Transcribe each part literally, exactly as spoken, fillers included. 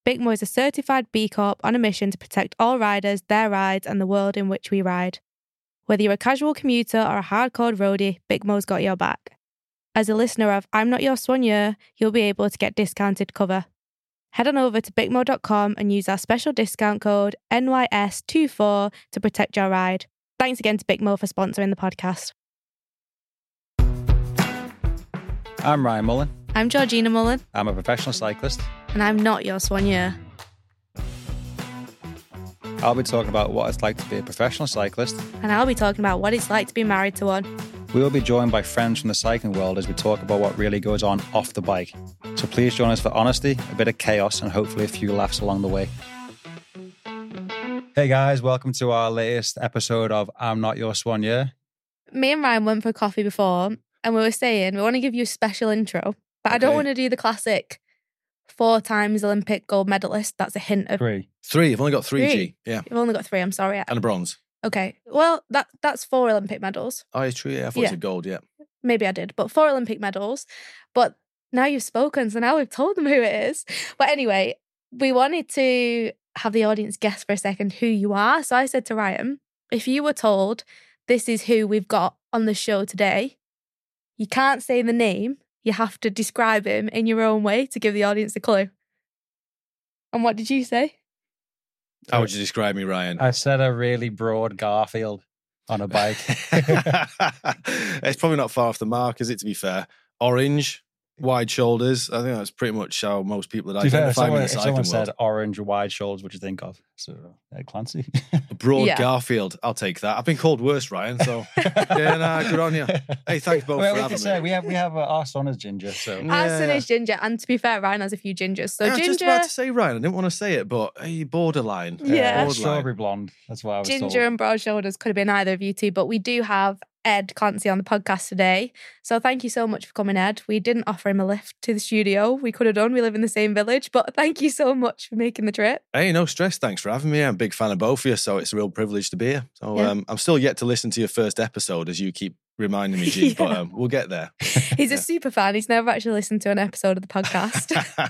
BICMO is a certified B Corp on a mission to protect all riders, their rides, and the world in which we ride. Whether you're a casual commuter or a hardcore roadie, BICMO's got your back. As a listener of I'm Not Your Soigneur, you'll be able to get discounted cover. Head on over to bicmo dot com and use our special discount code N Y S twenty-four to protect your ride. Thanks again to BICMO for sponsoring the podcast. I'm Ryan Mullen. I'm Georgina Mullen. I'm a professional cyclist. And I'm not your soigneur. I'll be talking about what it's like to be a professional cyclist. And I'll be talking about what it's like to be married to one. We will be joined by friends from the cycling world as we talk about what really goes on off the bike. So please join us for honesty, a bit of chaos, and hopefully a few laughs along the way. Hey guys, welcome to our latest episode of I'm Not Your Soigneur. Me and Ryan went for a coffee before, and we were saying we want to give you a special intro, but okay. I don't want to do the classic four times Olympic gold medalist. That's a hint of three. Three. You've only got three, three. G. Yeah. You've only got three. I'm sorry. And a bronze. Okay. Well, that that's four Olympic medals. Oh, it's true. Yeah, I thought Yeah. it was gold. Yeah. Maybe I did, but four Olympic medals. But now you've spoken, so now we've told them who it is. But anyway, we wanted to have the audience guess for a second who you are. So I said to Ryan, if you were told this is who we've got on the show today, you can't say the name. You have to describe him in your own way to give the audience a clue. And what did you say? How would you describe me, Ryan? I said a really broad Garfield on a bike. It's probably not far off the mark, is it, to be fair? Orange, wide shoulders. I think that's pretty much how most people that To be fair, identify if me in someone, the if cycling someone world. said orange wide shoulders, what do you think of? So, uh, Clancy. A broad Yeah. Garfield. I'll take that. I've been called worse, Ryan, so yeah, nah, good on you. Hey, thanks both well, for we having can say me. we have we have uh, our son is ginger, so Yeah. Our son is ginger, and to be fair, Ryan has a few gingers. So I was ginger, just about to say Ryan. I didn't want to say it, but hey, borderline. Yeah. Borderline. strawberry blonde. That's what I was ginger told. and broad shoulders could have been either of you two, but we do have Ed Clancy on the podcast today. So thank you so much for coming, Ed. We didn't offer him a lift to the studio. We could have done. We live in the same village, but thank you so much for making the trip. Hey, no stress. Thanks for having me. I'm a big fan of both of you, so it's a real privilege to be here. So Yeah. um, I'm still yet to listen to your first episode, as you keep reminding me, G, Yeah. but um, we'll get there. He's a super fan. He's never actually listened to an episode of the podcast.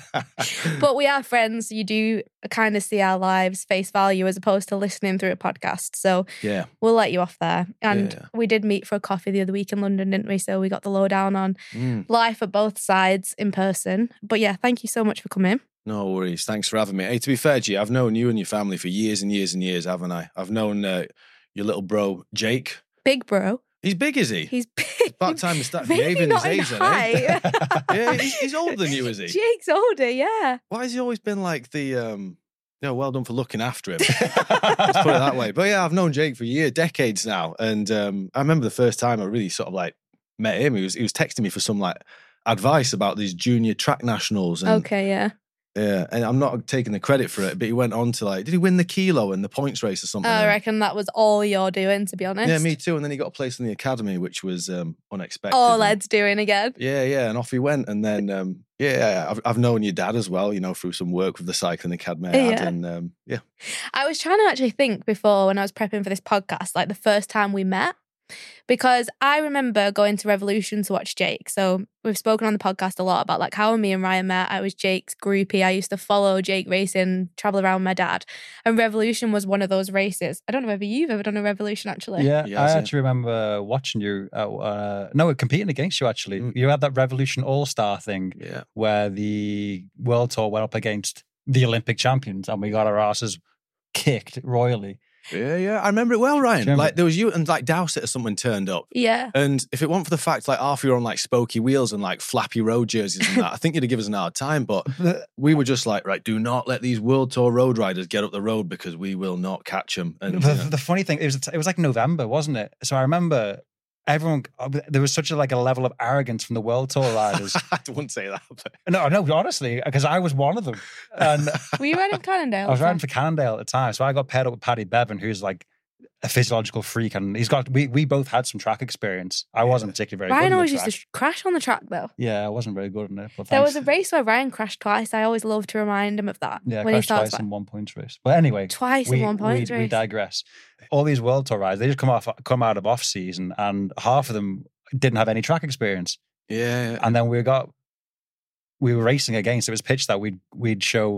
But we are friends. You do kind of see our lives face value as opposed to listening through a podcast. So Yeah. we'll let you off there. And Yeah. we did meet for a coffee the other week in London, didn't we? So we got the lowdown on Mm, life at both sides in person. But yeah, thank you so much for coming. no worries. Thanks for having me. Hey, to be fair, G, I've known you and your family for years and years and years, haven't I? I've known uh, your little bro, Jake. Big bro. He's big, is he? He's big. About time to start Maybe behaving not his in age, then, eh? height. Yeah, he's, he's older than you, is he? Jake's older, yeah. Why has he always been like the, um, you know, well done for looking after him? Let's put it that way. But yeah, I've known Jake for years, decades now. And um, I remember the first time I really sort of like met him, he was, he was texting me for some like advice about these junior track nationals. And, Okay, yeah. Yeah, and I'm not taking the credit for it, but he went on to like, did he win the kilo in the points race or something? I reckon that was all you're doing, to be honest. Yeah, me too. And then he got a place in the academy, which was um, unexpected. All And- Ed's doing again. Yeah, yeah, and off he went. And then, um, yeah, I've, I've known your dad as well, you know, through some work with the cycling academy I had. Yeah. And um, yeah, I was trying to actually think before when I was prepping for this podcast, like the first time we met, because I remember going to Revolution to watch Jake. So we've spoken on the podcast a lot about like how me and Ryan met. I was Jake's groupie. I used to follow Jake racing, travel around with my dad. And Revolution was one of those races. I don't know whether you've ever done a Revolution, actually. Yeah, Yeah, I so- actually remember watching you. At, uh, no, competing against you actually. Mm. You had that Revolution All Star thing yeah. where the World Tour went up against the Olympic champions, and we got our asses kicked royally. Yeah, yeah. I remember it well, Ryan. Remember? Like there was you and like Dowsett or someone turned up. Yeah. And if it weren't for the fact like half you were on like spokey wheels and like flappy road jerseys and that, I think you'd have given us an hard time. But we were just like, right, do not let these World Tour road riders get up the road because we will not catch them. And The, you know, the funny thing, it was it was like November, wasn't it? So I remember everyone. There was such a like a level of arrogance from the World Tour riders. I wouldn't say that. But no, no, honestly, because I was one of them, and Were you riding Cannondale? I was riding for Cannondale at the time. So I got paired up with Paddy Bevan, who's like a physiological freak, and he's got we we both had some track experience. I wasn't particularly very Ryan good. on always the used to track. sh- crash on the track, though. Yeah, I wasn't very good in it. But There thanks. was a race where Ryan crashed twice. I always love to remind him of that. yeah, when he crashed starts twice like, in one points race. But anyway, twice we, in one point we, race. we digress. All these World Tour rides, they just come off come out of off season, and half of them didn't have any track experience. yeah, And then we got we were racing against. It was pitched that we'd we'd show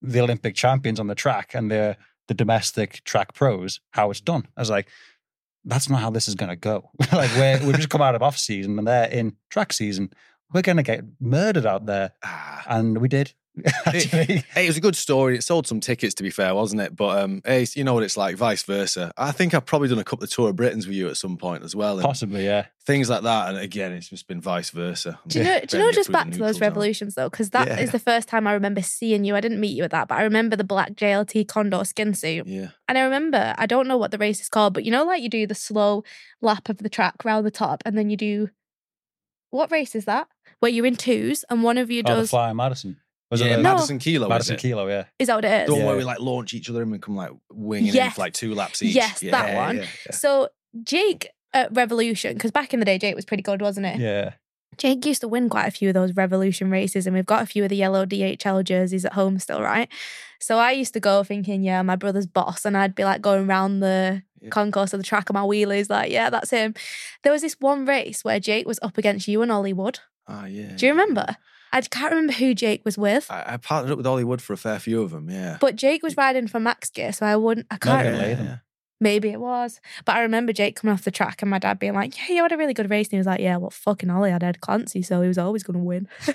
the Olympic champions on the track and the the domestic track pros how it's done. I was like, that's not how this is going to go. Like we're, we've just come out of off season and they're in track season. We're going to get murdered out there. Ah. And we did. It, it was a good story. It sold some tickets, to be fair, wasn't it? But um, hey, you know what it's like, vice versa. I think I've probably done a couple of Tour of Britons with you at some point as well. And possibly, yeah. Things like that. And again, it's just been vice versa. Do you know, do you know just back to those zone. revolutions though? Because that Yeah. is the first time I remember seeing you. I didn't meet you at that, but I remember the black J L T Condor skin suit. Yeah. And I remember, I don't know what the race is called, but you know, like you do the slow lap of the track round the top and then you do, what race is that? Where you're in twos and one of you Oh, the does, Flying Madison. Was yeah, it the No. Madison Kilo. Madison is it? Kilo, yeah. is that what it is? The one Yeah. where we like launch each other in and come like winging in Yes. for like two laps each. Yes, yeah, that one. Yeah, yeah. So Jake at Revolution, because back in the day, Jake was pretty good, wasn't it? Yeah. Jake used to win quite a few of those Revolution races, and we've got a few of the yellow D H L jerseys at home still, right? So I used to go thinking, yeah, my brother's boss, and I'd be like going around the Yeah. concourse of the track on my wheelies, like, yeah, that's him. There was this one race where Jake was up against you and Ollie Wood. Ah, yeah. Do you remember? I can't remember who Jake was with, I, I partnered up with Hollywood for a fair few of them, yeah. but Jake was riding for Max Gear, so I wouldn't, I can't Megan remember. Latham. yeah. Maybe it was. But I remember Jake coming off the track and my dad being like, yeah, you had a really good race. And he was like, yeah, well, fucking Ollie had Ed Clancy, so he was always going to win. So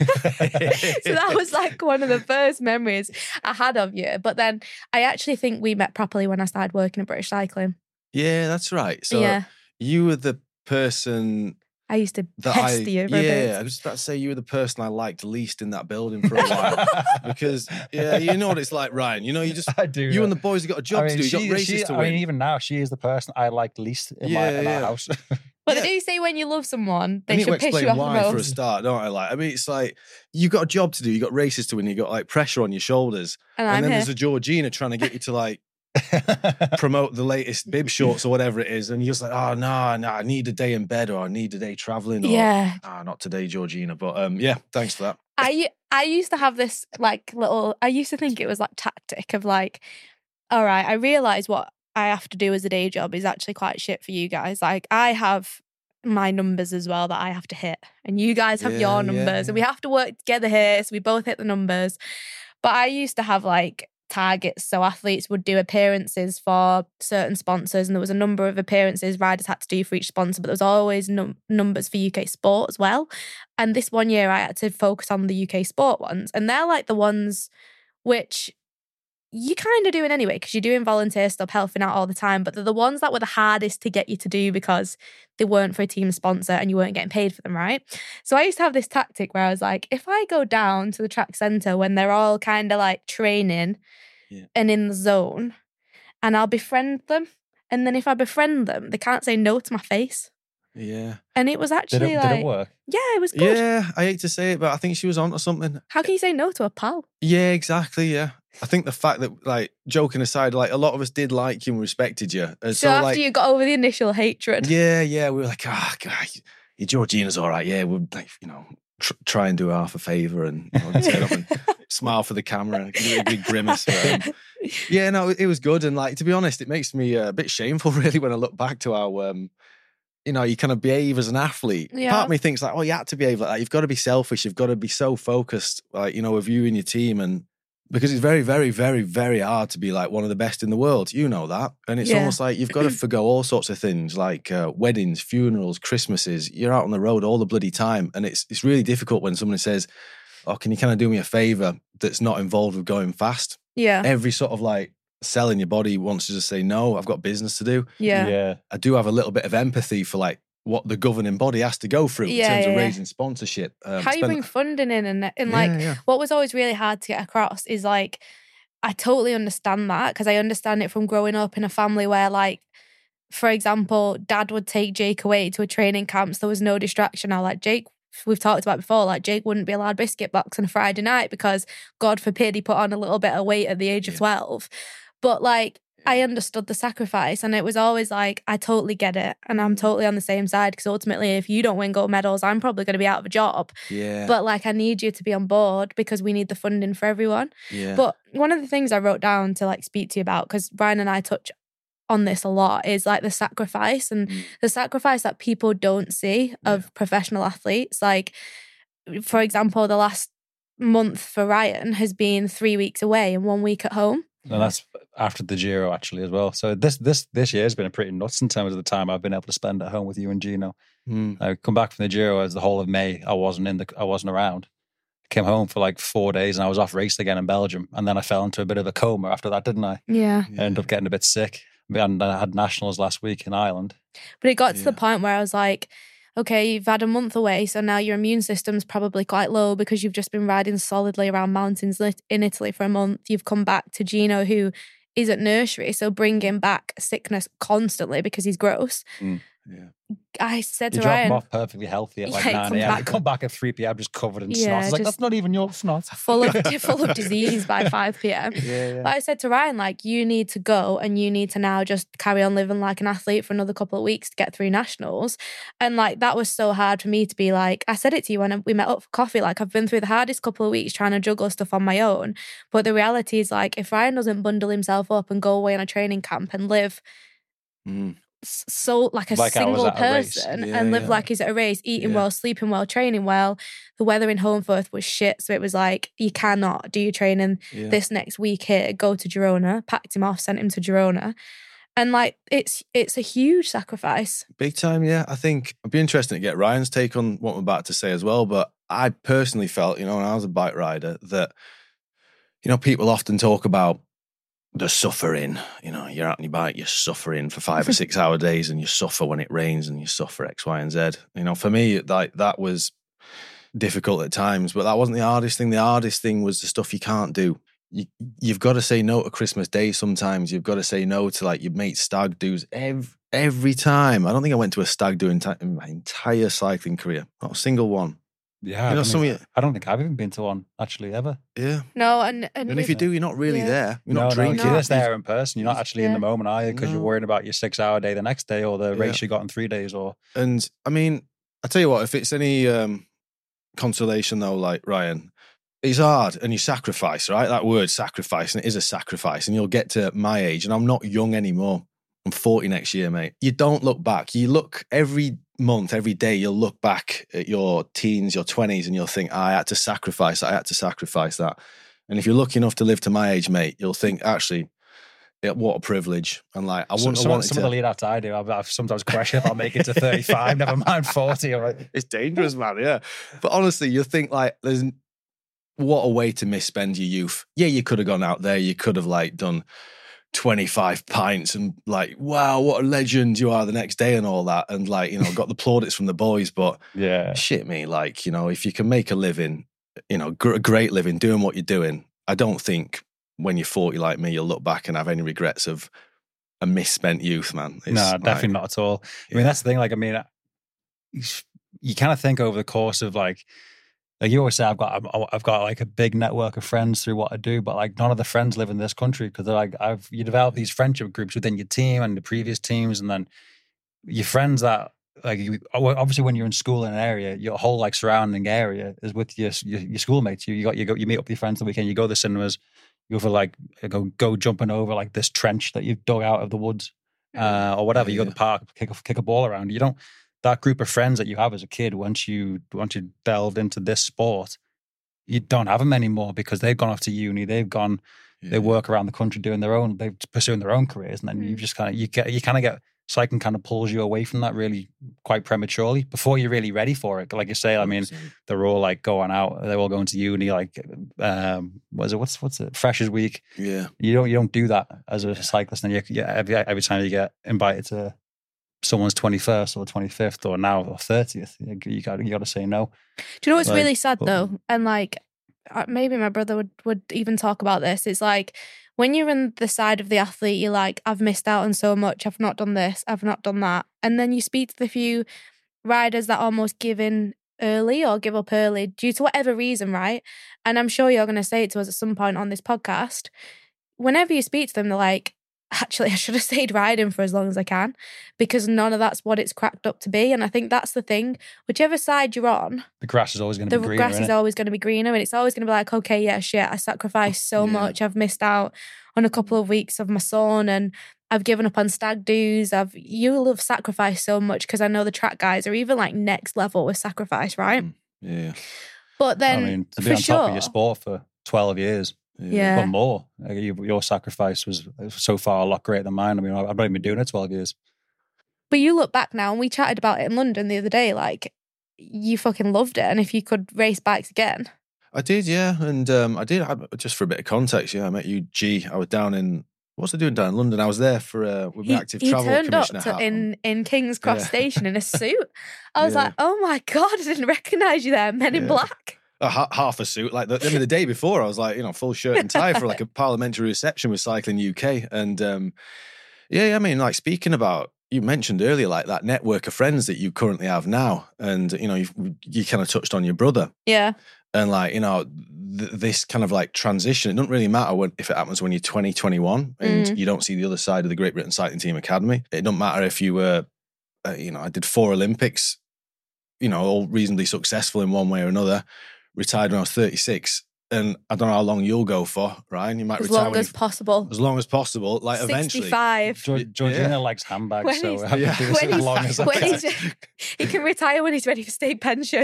that was like one of the first memories I had of you. But then I actually think we met properly when I started working at British Cycling. Yeah, that's right. So yeah. you were the person I used to that I, pest you for a yeah, bit. I was just about to say you were the person I liked least in that building for a while. Because, yeah, you know what it's like, Ryan. You know, you just, I do. you and the boys have got a job I mean, to do. You've she- got races she- to I win. mean, even now, she is the person I like least in, my, Yeah, in my yeah. house. But Yeah. they do say when you love someone, I they need to should piss explain you off why the for a most. start, don't I? Like, I mean, it's like you've got a job to do, you've got races to win, you've got like pressure on your shoulders, And, and I'm then here. there's a Georgina trying to get you to like promote the latest bib shorts or whatever it is, and you're just like, oh no, no, I need a day in bed or I need a day traveling. Or, Yeah. ah, not today, Georgina. But um, yeah, thanks for that. I I used to have this like little, I used to think it was like tactic of like, all right, I realise what I have to do as a day job is actually quite shit for you guys. Like I have my numbers as well that I have to hit, and you guys have Yeah, your yeah, numbers, and we yeah. have to work together here, so we both hit the numbers. But I used to have like targets, so athletes would do appearances for certain sponsors, and there was a number of appearances riders had to do for each sponsor, but there was always num- numbers for U K Sport as well. And this one year I had to focus on the U K Sport ones, and they're like the ones which you kind of doing anyway because you're doing volunteer stuff, helping out all the time, but they're the ones that were the hardest to get you to do because they weren't for a team sponsor and you weren't getting paid for them, right? So I used to have this tactic where I was like, if I go down to the track centre when they're all kind of like training Yeah. and in the zone, and I'll befriend them, and then if I befriend them, they can't say no to my face. Yeah, And it was Did actually it, like, did it work? yeah, it was good. yeah. I hate to say it, but I think she was onto something. How can you say no to a pal? Yeah, exactly. Yeah, I think the fact that, like, joking aside, like a lot of us did like you and respected you. And So, so, after like, you got over the initial hatred. yeah, yeah, we were like, ah, God, your Georgina's all right. Yeah, we'll like, you know, tr- try and do her half a favour and you know, turn up and smile for the camera and give it a big grimace. But, um, yeah, no, it was good. And like, to be honest, it makes me uh, a bit shameful, really, when I look back to how, um, you know, you kind of behave as an athlete. Yeah. Part of me thinks like, oh, you had to behave like that. You've got to be selfish. You've got to be so focused, like, you know, with you and your team. And because it's very, very, very, very hard to be like one of the best in the world. You know that. And it's Yeah. almost like you've got to forgo all sorts of things like uh, weddings, funerals, Christmases. You're out on the road all the bloody time. And it's it's really difficult when someone says, oh, can you kind of do me a favor that's not involved with going fast? Yeah. Every sort of like cell in your body wants to just say, no, I've got business to do. Yeah. Yeah. I do have a little bit of empathy for like what the governing body has to go through Yeah, in terms yeah, of yeah. raising sponsorship. Um, How you spend- bring funding in and, and Yeah, like yeah. what was always really hard to get across is like I totally understand that because I understand it from growing up in a family where like for example dad would take Jake away to a training camp so there was no distraction. Now like Jake, we've talked about before, like Jake wouldn't be allowed biscuit box on a Friday night because God forbid he put on a little bit of weight at the age of Yeah. twelve. But like I understood the sacrifice and it was always like, I totally get it. And I'm totally on the same side because ultimately if you don't win gold medals, I'm probably going to be out of a job. Yeah. But like, I need you to be on board because we need the funding for everyone. yeah. But one of the things I wrote down to like speak to you about, because Ryan and I touch on this a lot, is like the sacrifice and Mm. the sacrifice that people don't see of professional athletes. Like, for example, the last month for Ryan has been three weeks away and one week at home. And that's after the Giro actually as well. So this this this year has been a pretty nuts in terms of the time I've been able to spend at home with you and Gino. Mm. I come back from the Giro as the whole of May. I wasn't in the I wasn't around. Came home for like four days and I was off racing again in Belgium. And then I fell into a bit of a coma after that, didn't I? Yeah. I ended up getting a bit sick. And I had nationals last week in Ireland. But it got to Yeah. the point where I was like, okay, you've had a month away, so now your immune system's probably quite low because you've just been riding solidly around mountains lit- in Italy for a month. You've come back to Gino, who is at nursery, so bringing back sickness constantly because he's gross. Mm. Yeah. I said You to drop Ryan, him off perfectly healthy at like Yeah, nine come a.m. back- You come back at three p.m. just covered in Yeah, snot. It's like, just- that's not even your snot. full of full of disease by five p.m. Yeah, But I said to Ryan, like, you need to go and you need to now just carry on living like an athlete for another couple of weeks to get through nationals. And like, that was so hard for me to be like, I said it to you when we met up for coffee, like, I've been through the hardest couple of weeks trying to juggle stuff on my own. But the reality is, like, if Ryan doesn't bundle himself up and go away on a training camp and live Mm. s- so like a Like I was single at a race. person Yeah, and live yeah. like he's at a race, eating Yeah. well, sleeping well, training well. The weather in Homeforth was shit. So it was like, you cannot do your training Yeah. this next week here, go to Girona, packed him off, sent him to Girona. And like, it's it's a huge sacrifice. Big time, yeah. I think it'd be interesting to get Ryan's take on what I'm about to say as well. But I personally felt, you know, when I was a bike rider, that, you know, people often talk about the suffering. You know, you're out on your bike, you're suffering for five or six hour days, and you suffer when it rains, and you suffer X, Y, and Z. You know, for me, like that was difficult at times, but that wasn't the hardest thing. The hardest thing was the stuff you can't do. You, you've got to say no to Christmas Day sometimes. You've got to say no to like your mate's stag do's every, every time. I don't think I went to a stag do in, in my entire cycling career. Not a single one. Yeah, I, You know, don't some think, of you- I don't think I've even been to one actually ever. Yeah. No, and and, And if you do, you're not really Yeah. there. You're no, not no, drinking. you're just there in person. You're not actually in the Yeah. moment, are you? Because you're No. worrying about your six-hour day the next day or the Yeah. race you got in three days. Or And I mean, I tell you what, if it's any um, consolation though, like Ryan, it's hard and you sacrifice, right? That word sacrifice, and it is a sacrifice. And you'll get to my age, and I'm not young anymore. I'm forty next year, mate. You don't look back. You look every month, every day, you'll look back at your teens, your twenties, and you'll think, I had to sacrifice that. I had to sacrifice that. And if you're lucky enough to live to my age, mate, you'll think, actually, yeah, what a privilege. And like, I some, wouldn't have some, wanted some to. of the lead outs I do, I've, I've sometimes questioned if I'll make it to thirty-five, never mind forty. Or like, It's dangerous, man. Yeah. But honestly, you think like, there's what a way to misspend your youth. Yeah, you could have gone out there. You could have like done twenty-five pints and like, wow, what a legend you are the next day and all that. And like, you know, got the plaudits from the boys. But yeah, shit me, like, you know, if you can make a living, you know, gr- a great living doing what you're doing, I don't think when you're forty like me, you'll look back and have any regrets of a misspent youth, man. It's no, like- definitely not at all. I mean, Yeah. that's the thing. Like, I mean, you, you kind of think over the course of like, like you always say, I've got, I've got like a big network of friends through what I do, but like none of the friends live in this country because like I've you develop these friendship groups within your team and the previous teams, and then your friends that like you, obviously when you're in school in an area, your whole like surrounding area is with your your, your schoolmates. You you got you go you meet up with your friends the weekend. You go to the cinemas. You go for like go go jumping over like this trench that you've dug out of the woods, uh, or whatever. Yeah, You go to yeah. the park, kick a, kick a ball around. You don't. That group of friends that you have as a kid, once you once you delved into this sport, you don't have them anymore because they've gone off to uni. They've gone, Yeah. they work around the country doing their own, they're pursuing their own careers, and then you Mm. just kind of you get you kind of get cycling kind of pulls you away from that really quite prematurely before you're really ready for it. Like you say, I mean, they're all like going out, they're all going to uni. Like, um, what is it? What's what's it? Freshers Week. yeah. You don't you don't do that as a cyclist, and you, you every every time you get invited to someone's twenty-first or twenty-fifth or now or thirtieth, you, you got you got to say no. Do you know what's Like, really sad but- though? And like, uh, maybe my brother would, would even talk about this. It's like, when you're in the side of the athlete, you're like, I've missed out on so much. I've not done this. I've not done that. And then you speak to the few riders that almost give in early or give up early due to whatever reason, right? And I'm sure you're going to say it to us at some point on this podcast. Whenever you speak to them, they're like, actually, I should have stayed riding for as long as I can because none of that's what it's cracked up to be. And I think that's the thing. Whichever side you're on, The grass is always going the to be greener. grass is innit? always going to be greener, and it's always going to be like, okay, yeah, shit, I sacrificed so Yeah. much. I've missed out on a couple of weeks of my son, and I've given up on stag do's. I've you'll have sacrificed so much because I know the track guys are even like next level with sacrifice, right? Yeah. But then, I mean, to be for on sure, top of your sport for twelve years, yeah. or more, like, you, your sacrifice was so far a lot greater than mine. I mean, I've only been doing it twelve years. But you look back now, and we chatted about it in London the other day, like, you fucking loved it. And if you could race bikes again. I did, yeah. And um, I did, I, just for a bit of context, yeah, I met you, G. I was down in, what was I doing down in London? I was there for uh, with He, my active he travel turned up commissioner to, hat in, in King's Cross Yeah. Station in a suit. I was Yeah. like, oh my God, I didn't recognise you there, Men in Yeah. Black. a ha- half a suit. Like the, I mean, the day before, I was like, you know, full shirt and tie for like a parliamentary reception with Cycling U K. And um, yeah, yeah, I mean, like speaking about, you mentioned earlier, like that network of friends that you currently have now. And, you know, you've, you kind of touched on your brother. Yeah. And like, you know, th- this kind of like transition, it doesn't really matter when, if it happens when you're twenty, twenty-one and Mm. you don't see the other side of the Great Britain Cycling Team Academy. It doesn't matter if you were, uh, you know, I did four Olympics, you know, all reasonably successful in one way or another, retired when I was thirty-six. And I don't know how long you'll go for, Ryan. You might As retire long when as you- possible. as long as possible. Like eventually. sixty-five. Georg- Georgina Yeah. likes handbags, When so he's- I have Yeah. to do this When as he's- long as I when can. he's- He can retire when he's ready for state pension.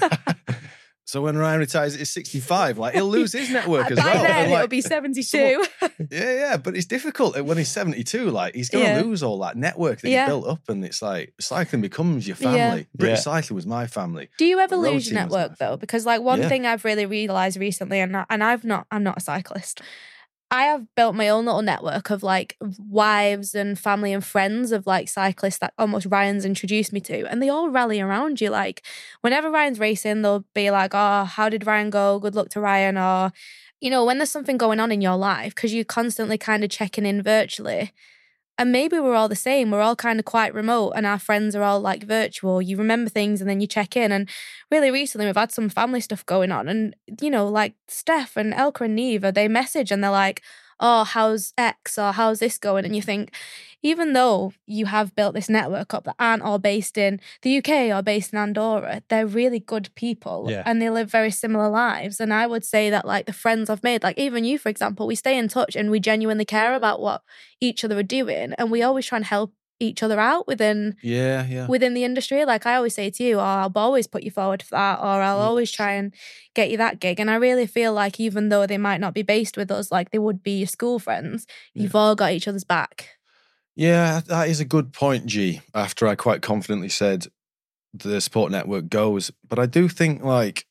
So when Ryan retires at sixty-five, like he'll lose his network as By well. then, And, like, it'll be seventy-two. Yeah, yeah, but it's difficult when he's seventy-two. Like he's going to Yeah. lose all that network that Yeah. he built up, and it's like cycling becomes your Yeah. family. British Yeah. cycling was my family. Do you ever The road lose your team was my network though? family. Because like one Yeah. thing I've really realised recently, and I- and I've not, I'm not a cyclist. I have built my own little network of like wives and family and friends of like cyclists that almost Ryan's introduced me to, and they all rally around you. Like whenever Ryan's racing, they'll be like, "Oh, how did Ryan go? Good luck to Ryan." Or, you know, when there's something going on in your life, because you're constantly kind of checking in virtually. And maybe we're all the same. We're all kind of quite remote and our friends are all like virtual. You remember things and then you check in. And really recently we've had some family stuff going on. And, you know, like Steph and Elka and Neva, they message and they're like, oh, how's X or how's this going? And you think, even though you have built this network up that aren't all based in the U K or based in Andorra, they're really good people Yeah. and they live very similar lives. And I would say that like the friends I've made, like even you, for example, we stay in touch and we genuinely care about what each other are doing. And we always try and help each other out within Yeah, yeah. within the industry. Like I always say to you, oh, I'll always put you forward for that, or I'll Mm. always try and get you that gig. And I really feel like even though they might not be based with us like they would be your school friends, you've all got each other's back. Yeah, that is a good point, G. After I quite confidently said the support network goes, but I do think like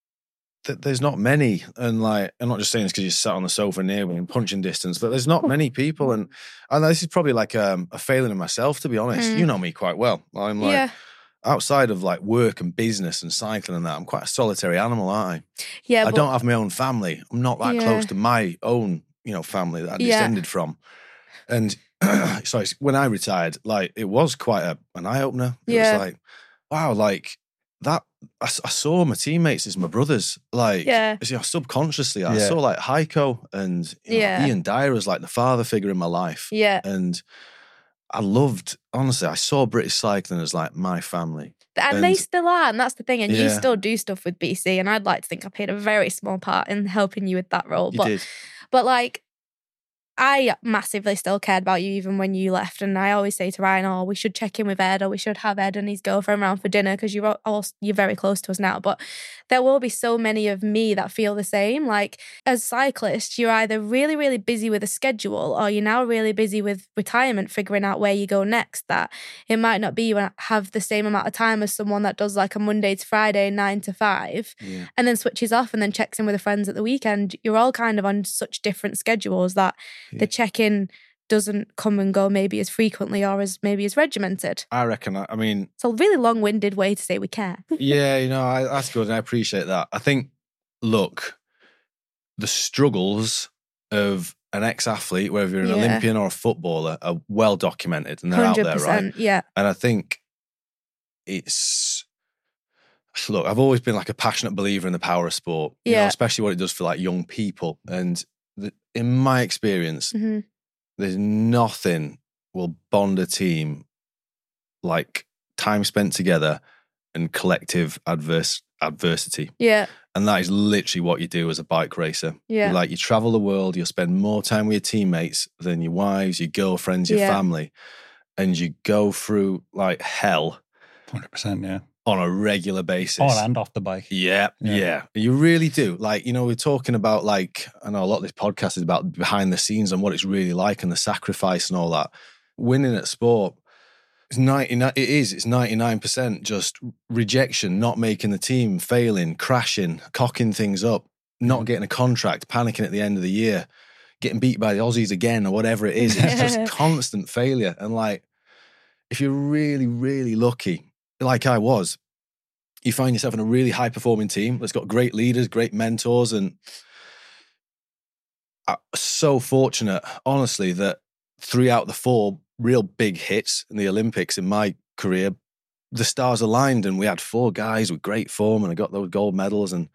that there's not many, and like I'm not just saying this because you sat on the sofa near me in punching distance, but there's not many people, and and this is probably like um, a failing in myself, to be honest. Mm. You know me quite well. I'm like yeah. outside of like work and business and cycling and that, I'm quite a solitary animal, aren't I? Yeah. I but, don't have my own family. I'm not that Yeah. close to my own, you know, family that I Yeah. descended from. And so it's- when I retired, like it was quite a, an eye opener. It Yeah. was like, wow, like that. I, s- I saw my teammates as my brothers. Like, Yeah. you know, subconsciously, I Yeah. saw like Heiko and you know, Yeah. Ian Dyer as like the father figure in my life. yeah. And I loved, honestly, I saw British cycling as like my family. And, they and- still are, and that's the thing. And you Yeah. still do stuff with B C, and I'd like to think I played a very small part in helping you with that role. You but did. But like, I massively still cared about you even when you left. And I always say to Ryan, oh, we should check in with Ed, or we should have Ed and his girlfriend around for dinner because you're all, you're very close to us now. But there will be so many of me that feel the same. Like as cyclists, you're either really, really busy with a schedule, or you're now really busy with retirement, figuring out where you go next. That it might not be you have the same amount of time as someone that does like a Monday to Friday, nine to five, Yeah. and then switches off and then checks in with the friends at the weekend. You're all kind of on such different schedules that Yeah. the check-in doesn't come and go maybe as frequently or as maybe as regimented. I reckon, I I mean, It's a really long-winded way to say we care. yeah, you know, I, that's good, and I appreciate that. I think, look, the struggles of an ex-athlete, whether you're an Yeah. Olympian or a footballer, are well documented, and they're out there, right? Yeah. And I think it's look, I've always been like a passionate believer in the power of sport, you know, Yeah. especially what it does for like young people. And the, in my experience, hmm there's nothing will bond a team like time spent together and collective adverse adversity. Yeah. And that is literally what you do as a bike racer. Yeah. You like you travel the world, you'll spend more time with your teammates than your wives, your girlfriends, your Yeah. family. And you go through like hell one hundred percent, yeah. on a regular basis. On and off the bike. Yeah, Yeah. yeah, you really do. Like, you know, we're talking about, like, I know a lot of this podcast is about behind the scenes and what it's really like and the sacrifice and all that. Winning at sport, it's ninety-nine, it is, it's ninety-nine percent just rejection, not making the team, failing, crashing, cocking things up, not Mm. getting a contract, panicking at the end of the year, getting beat by the Aussies again or whatever it is. It's just constant failure. And like, if you're really, really lucky, like I was, you find yourself in a really high performing team that's got great leaders, great mentors, and I'm so fortunate, honestly, that three out of the four real big hits in the Olympics in my career, the stars aligned and we had four guys with great form and I got those gold medals. And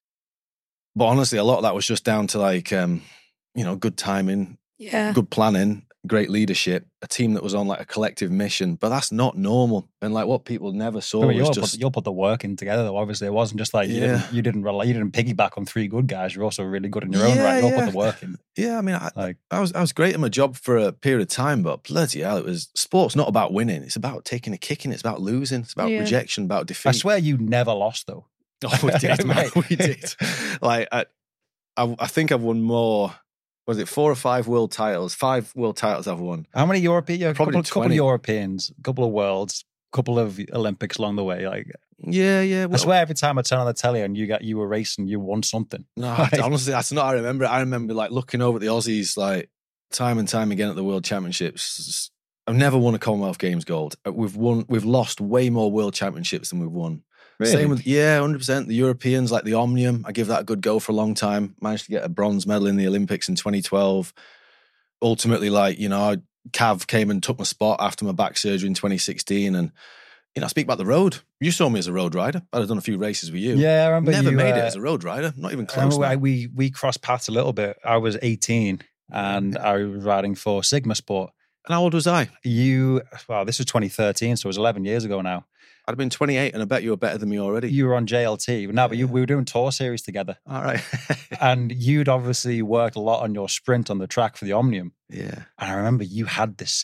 but honestly, a lot of that was just down to like, um, you know, good timing, Yeah. good planning, great leadership, a team that was on like a collective mission. But that's not normal. And like what people never saw I mean, was you'll, just put, you'll put the work in together, though. Obviously, it wasn't just like you Yeah. didn't you didn't rely, you didn't piggyback on three good guys. You're also really good in your own Yeah, right. You'll yeah. put the work in. yeah. I mean, I, Like, I was I was great at my job for a period of time, but bloody hell, it was sport's not about winning. It's about taking a kicking. It's about losing. It's about Yeah. rejection. About defeat. I swear you never lost, though. Oh, we did, man. Mate. We did. Like, I, I, I think I've won more. Was it four or five world titles? Five world titles I've won. How many European? Yeah, Probably couple, couple of twenty. Europeans, a couple of worlds, couple of Olympics along the way. Like, Yeah, yeah. I Well, swear every time I turn on the telly and you got you were racing, you won something. no, Like- honestly, that's not. I remember. I remember like looking over at the Aussies, like time and time again at the World Championships. I've never won a Commonwealth Games gold. We've won. We've lost way more World Championships than we've won. Same with, yeah, one hundred percent. The Europeans, like the Omnium, I give that a good go for a long time. Managed to get a bronze medal in the Olympics in twenty twelve. Ultimately, like, you know, Cav came and took my spot after my back surgery in twenty sixteen. And, you know, I speak about the road. You saw me as a road rider. I'd have done a few races with you. Yeah, I remember Never you, made it uh, as a road rider. Not even I close. remember I, man. we we crossed paths a little bit. I was eighteen and I was riding for Sigma Sport. And how old was I? You, well, this was twenty thirteen, so it was eleven years ago now. I'd have been twenty-eight, and I bet you were better than me already. You were on J L T. No, but you, we were doing tour series together. All right. And you'd obviously worked a lot on your sprint on the track for the Omnium. yeah. And I remember you had this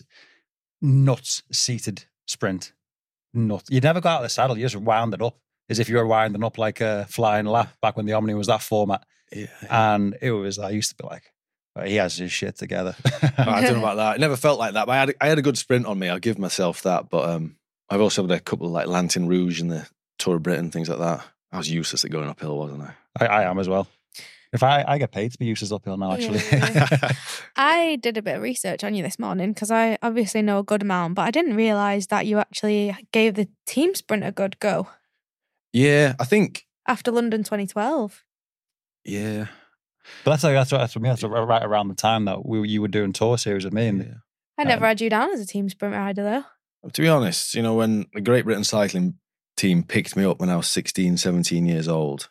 nuts seated sprint. Nuts. You never got out of the saddle. You just wound it up as if you were winding up like a flying lap back when the Omnium was that format. Yeah. And it was, I used to be like, "Oh, he has his shit together." I don't know about that. It never felt like that. But I had, I had a good sprint on me. I'll give myself that. But um, I've also had a couple of like Lantern Rouge and the Tour of Britain, things like that. I was useless at going uphill, wasn't I? I, I am as well. If I, I get paid to be useless uphill now, actually. Yeah. I did a bit of research on you this morning because I obviously know a good amount, but I didn't realise that you actually gave the team sprint a good go Yeah, I think. after London twenty twelve. Yeah. But that's like, that's what, that's for me. That's right around the time that we, you were doing tour series with me. And yeah. I never had you down as a team sprint rider though. To be honest, you know, when the Great Britain cycling team picked me up when I was sixteen, seventeen years old,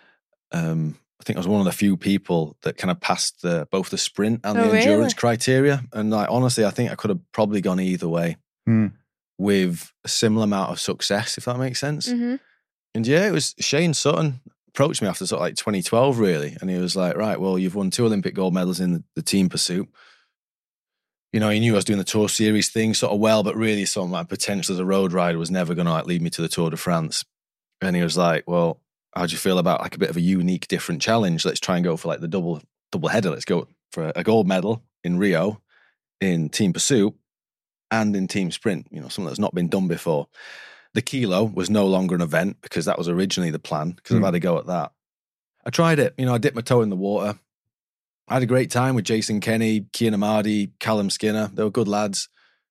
um, I think I was one of the few people that kind of passed the, both the sprint and Oh, the endurance really? criteria. And like, honestly, I think I could have probably gone either way Hmm. with a similar amount of success, if that makes sense. Mm-hmm. And yeah, it was Shane Sutton approached me after sort of like twenty twelve, really. And he was like, right, well, you've won two Olympic gold medals in the, the team pursuit. You know, he knew I was doing the Tour Series thing sort of well, but really sort of my potential as a road rider was never going to like lead me to the Tour de France. And he was like, well, how do you feel about like a bit of a unique, different challenge? Let's try and go for like the double double header. Let's go for a gold medal in Rio in team pursuit and in team sprint, you know, something that's not been done before. The kilo was no longer an event because that was originally the plan because Mm. I've had a go at that. I tried it. You know, I dipped my toe in the water. I had a great time with Jason Kenny, Kian Amadi, Callum Skinner. They were good lads.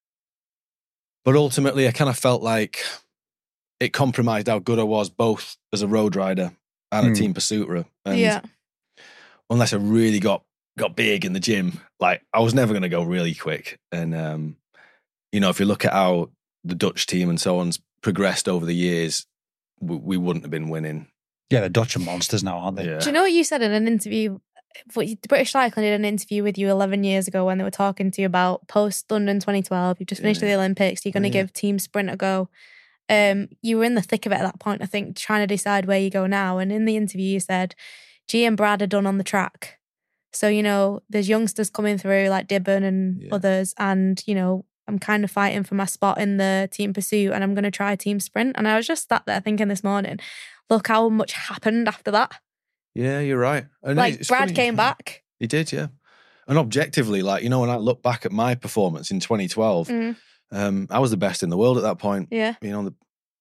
But ultimately, I kind of felt like it compromised how good I was both as a road rider and a Mm. team pursuiter. And Yeah. unless I really got got big in the gym, like I was never going to go really quick. And, um, you know, if you look at how the Dutch team and so on's progressed over the years, we, we wouldn't have been winning. Yeah, the Dutch are monsters now, aren't they? Yeah. Do you know what you said in an interview? What you- British Cycling did an interview with you eleven years ago when they were talking to you about post London twenty twelve. You've just finished Yeah. the Olympics. You're going to Yeah. give team sprint a go. Um, you were in the thick of it at that point, I think, trying to decide where you go now. And in the interview, you said, G and Brad are done on the track. So, you know, there's youngsters coming through like Dibben and Yeah. others. And, you know, I'm kind of fighting for my spot in the team pursuit and I'm going to try team sprint. And I was just sat there thinking this morning, look how much happened after that. Yeah, you're right. And Like it's Brad funny, came yeah. back. He did, yeah. And objectively, like, you know, when I look back at my performance in twenty twelve, Mm, um, I was the best in the world at that point. yeah. You know, the,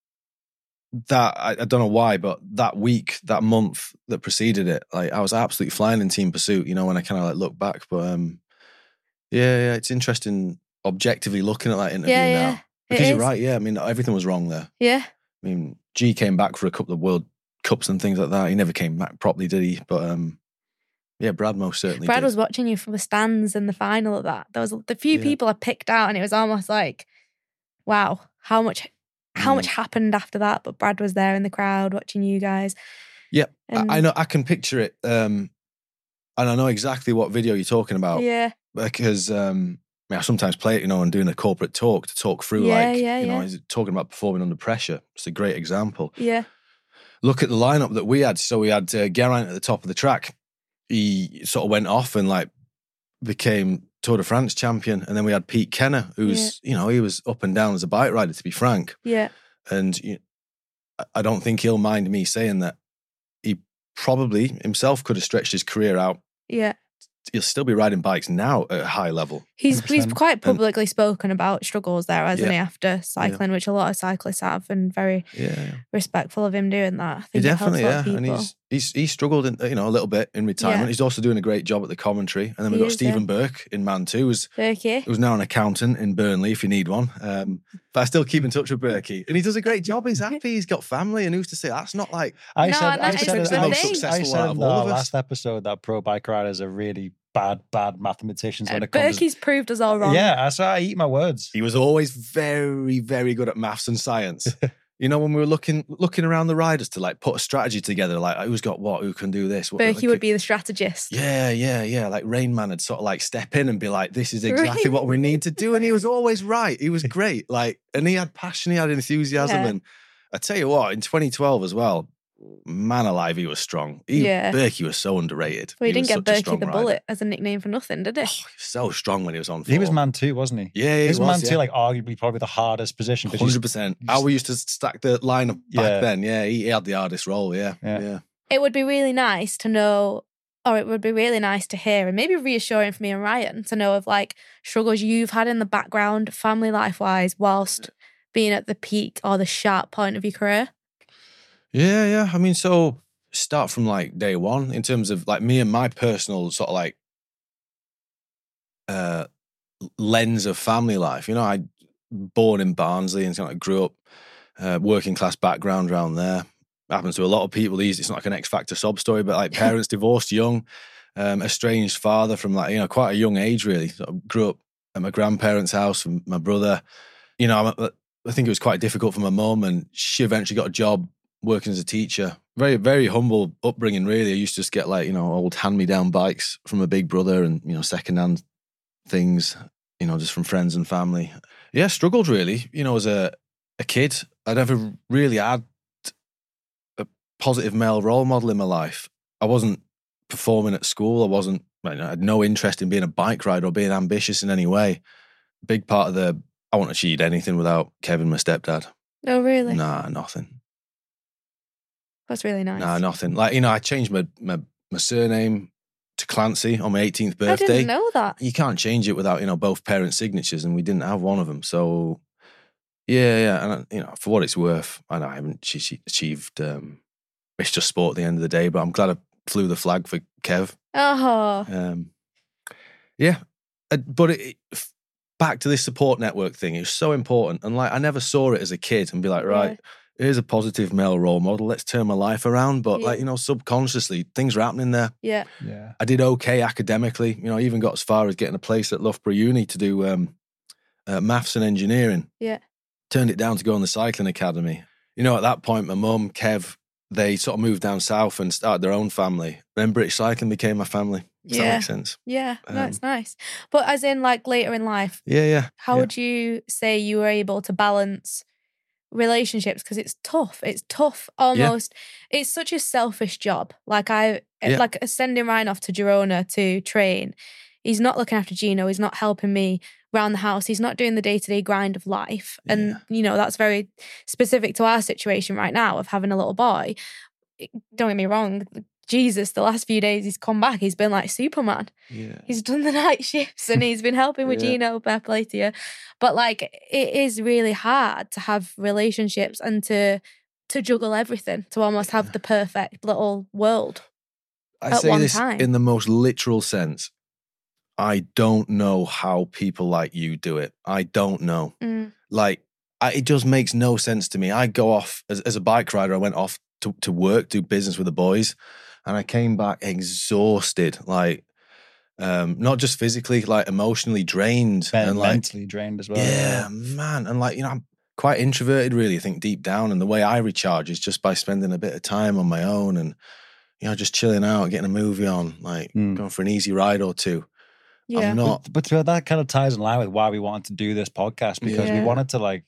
that, I, I don't know why, but that week, that month that preceded it, like, I was absolutely flying in team pursuit, you know, when I kind of like look back. But um, yeah, yeah, it's interesting objectively looking at that interview Yeah, now. yeah. It Because you're is. right, yeah. I mean, everything was wrong there. Yeah. I mean, G came back for a couple of World Cups and things like that. He never came back properly, did he? But um, yeah, Brad most certainly Brad did. was watching you from the stands in the final of that. There was the few Yeah. people I picked out and it was almost like, wow, how much how Mm. much happened after that? But Brad was there in the crowd watching you guys. Yeah, And- I, I know. I can picture it, um, and I know exactly what video you're talking about Yeah. because um, I, mean, I sometimes play it, you know, and doing a corporate talk to talk through, Yeah, like, yeah, you know, yeah. is it talking about performing under pressure. It's a great example. Yeah. Look at the lineup that we had. So we had uh, Geraint at the top of the track. He sort of went off and like became Tour de France champion, and then we had Pete Kenner, who's you know he was up and down as a bike rider, to be frank. Yeah. And you I don't think he'll mind me saying that he probably himself could have stretched his career out. Yeah. He'll still be riding bikes now at a high level. He's one hundred he's percent. quite publicly spoken about struggles there, hasn't Yeah. he, after cycling, which a lot of cyclists have, and very Yeah, yeah. respectful of him doing that. I He think definitely, it helps a yeah. lot of And people. he's he's he struggled in, you know, a little bit in retirement. Yeah. He's also doing a great job at the commentary. And then we've He got is, Stephen yeah. Burke in Man Two, who's Berkey. who's now an accountant in Burnley if you need one. Um, but I still keep in touch with Berkey. And he does a great job. He's happy. He's got family. And who's to say that's not like I No, said, and I that said, is it- the I, thing. I Successful said out in of the all of us. last episode that pro bike riders are really bad, bad mathematicians when And it comes. Berkey's proved us all wrong. Yeah, that's why I eat my words. he was always very, very good at maths and science. You know, when we were looking looking around the riders to like put a strategy together, like who's got what, who can do this. What, Berkey like, would be the strategist. Yeah, yeah, yeah. Like Rain Man would sort of like step in and be like, this is exactly Rain what we need to do. And he was always right. He was great. Like, and he had passion, he had enthusiasm. Yeah. And I tell you what, in twenty twelve as well, man alive, he was strong. He, Yeah. Berkey was so underrated. Well, he, didn't was get such a Berkey strong the rider. bullet as a nickname for nothing, did he? Oh, he was so strong when he was on He was form. man two, wasn't he? Yeah, he Isn't was, man yeah. two like arguably probably the hardest position? 'cause he's- Hundred percent. How we used to stack the lineup back Yeah. then. Yeah, he, he had the hardest role. Yeah, Yeah. yeah. It would be really nice to know, or it would be really nice to hear, and maybe reassuring for me and Ryan to know of like struggles you've had in the background, family life wise, whilst being at the peak or the sharp point of your career. Yeah, yeah. I mean, so start from like day one in terms of like me and my personal sort of like uh lens of family life. You know, I born in Barnsley and kind of grew up uh, working class background around there. Happens to a lot of people. These it's not like an X Factor sob story, but like parents divorced young, um, estranged father from like you know quite a young age. Really, sort of grew up at my grandparents' house with my brother. You know, I'm, I think it was quite difficult for my mum, and she eventually got a job working as a teacher. Very, very humble upbringing, really. I used to just get like, you know, old hand-me-down bikes from a big brother and, you know, second-hand things, you know, just from friends and family. Yeah, struggled really. You know, as a, a kid, I never really had a positive male role model in my life. I wasn't performing at school. I wasn't, I had no interest in being a bike rider or being ambitious in any way. Big part of the, I wouldn't achieve anything without Kevin, my stepdad. Oh, really? Nah, nothing. That's really nice. Nah, nothing. Like, you know, I changed my, my, my surname to Clancy on my eighteenth I birthday. didn't know that. You can't change it without, you know, both parents' signatures, and we didn't have one of them. So, yeah, yeah. And, you know, for what it's worth, I know I haven't she, she achieved, um, it's just sport at the end of the day, but I'm glad I flew the flag for Kev. Oh, Um, yeah. Uh, But it, it, back to this support network thing, it was so important. And like, I never saw it as a kid and be like, right, here's a positive male role model. Let's turn my life around. But Yeah. like, you know, subconsciously, things were happening there. yeah. Yeah. I did okay academically. You know, I even got as far as getting a place at Loughborough Uni to do um, uh, maths and engineering. Yeah. Turned it down to go on the cycling academy. You know, at that point, my mum, Kev, they sort of moved down south and started their own family. Then British Cycling became my family. Does that Yeah. make sense? Yeah, no, Um, it's nice. But as in, like, later in life, Yeah, yeah. how yeah. would you say you were able to balance relationships? Because it's tough. It's tough almost. It's such a selfish job. Like, I, Yeah. like sending Ryan off to Girona to train. He's not looking after Gino. He's not helping me around the house. He's not doing the day-to-day grind of life. Yeah. And, you know, that's very specific to our situation right now of having a little boy. Don't get me wrong, Jesus, the last few days he's come back, he's been like Superman. Yeah. He's done the night shifts and he's been helping with Yeah. Gino, fair play to you. But like, it is really hard to have relationships and to to juggle everything, to almost have the perfect little world. I at say one this time. in the most literal sense. I don't know how people like you do it. I don't know. Mm. Like, I, it just makes no sense to me. I go off, as, as a bike rider, I went off to, to work, do business with the boys, and I came back exhausted, like, um, not just physically, like emotionally drained. Men- and like, mentally drained as well. yeah, man. And like, you know, I'm quite introverted, really, I think, deep down. And the way I recharge is just by spending a bit of time on my own and, you know, just chilling out, getting a movie on, like Mm. going for an easy ride or two. Yeah. I'm not. But, but that kind of ties in line with why we wanted to do this podcast, because Yeah. we wanted to like,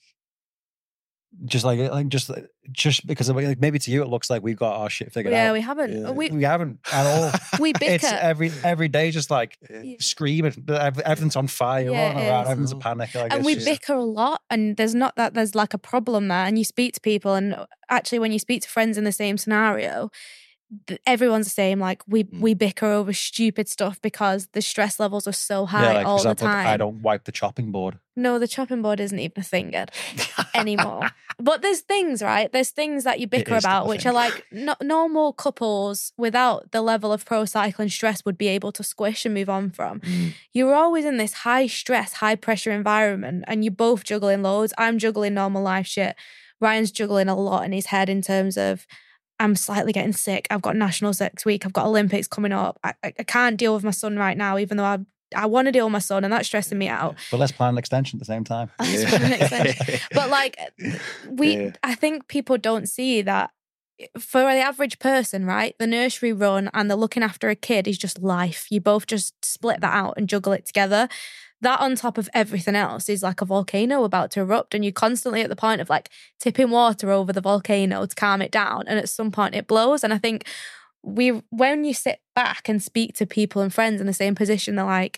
just like, like just, just because like, maybe to you it looks like we've got our shit figured Yeah, out. we haven't. Yeah. We We haven't at all. we It's bicker. every every day, just like Yeah. screaming. Ev- Everything's on fire. Yeah, running it around, is. everything's a panic. Like, And it's we just- bicker a lot, and there's not that there's like a problem there. And you speak to people, and actually, when you speak to friends in the same scenario, th- everyone's the same. Like we Mm. we bicker over stupid stuff because the stress levels are so high yeah, like, all for the example, time. I don't wipe the chopping board. No, the chopping board isn't even a thing yet anymore. But there's things, right? There's things that you bicker is still about, a which thing. are like no, normal couples without the level of pro cycling stress would be able to squish and move on from. Mm. You're always in this high stress, high pressure environment, and you're both juggling loads. I'm juggling normal life shit. Ryan's juggling a lot in his head in terms of, I'm slightly getting sick. I've got nationals next week. I've got Olympics coming up. I, I, I can't deal with my son right now, even though I I want to deal with my son, and that's stressing me out. But let's plan an extension at the same time. Let's plan an extension. But like, we, Yeah. I think people don't see that for the average person, right? The nursery run and the looking after a kid is just life. You both just split that out and juggle it together. That on top of everything else is like a volcano about to erupt, and you're constantly at the point of like tipping water over the volcano to calm it down. And at some point it blows. And I think we, when you sit back and speak to people and friends in the same position, they're like,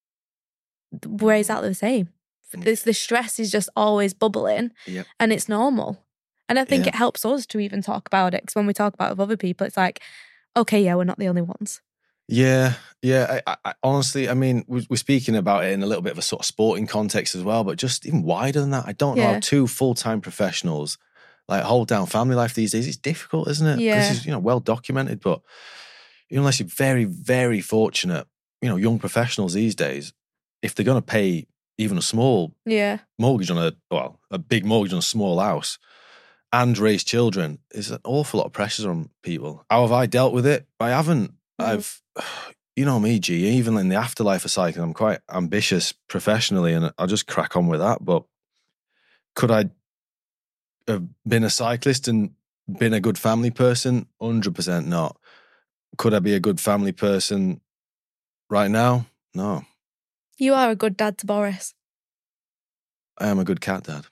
we're exactly the same. This the stress is just always bubbling, Yep. and it's normal. And I think Yeah. it helps us to even talk about it, because when we talk about it with other people, it's like, okay, yeah, we're not the only ones. Yeah, yeah. I, I, honestly, I mean, we- we're speaking about it in a little bit of a sort of sporting context as well, but just even wider than that, I don't know Yeah. how two full-time professionals like hold down family life these days. It's difficult, isn't it? Yeah. This is, you know, well documented, but you know, unless you're very, very fortunate, you know, young professionals these days, if they're going to pay even a small Yeah, mortgage on a, well, a big mortgage on a small house and raise children, is an awful lot of pressure on people. How have I dealt with it? I haven't. Mm. I've, you know me, G, even in the afterlife of cycling, I'm quite ambitious professionally, and I'll just crack on with that. But could I have been a cyclist and been a good family person? one hundred percent not. Could I be a good family person right now? No. you are a good dad to Boris. I am a good cat dad.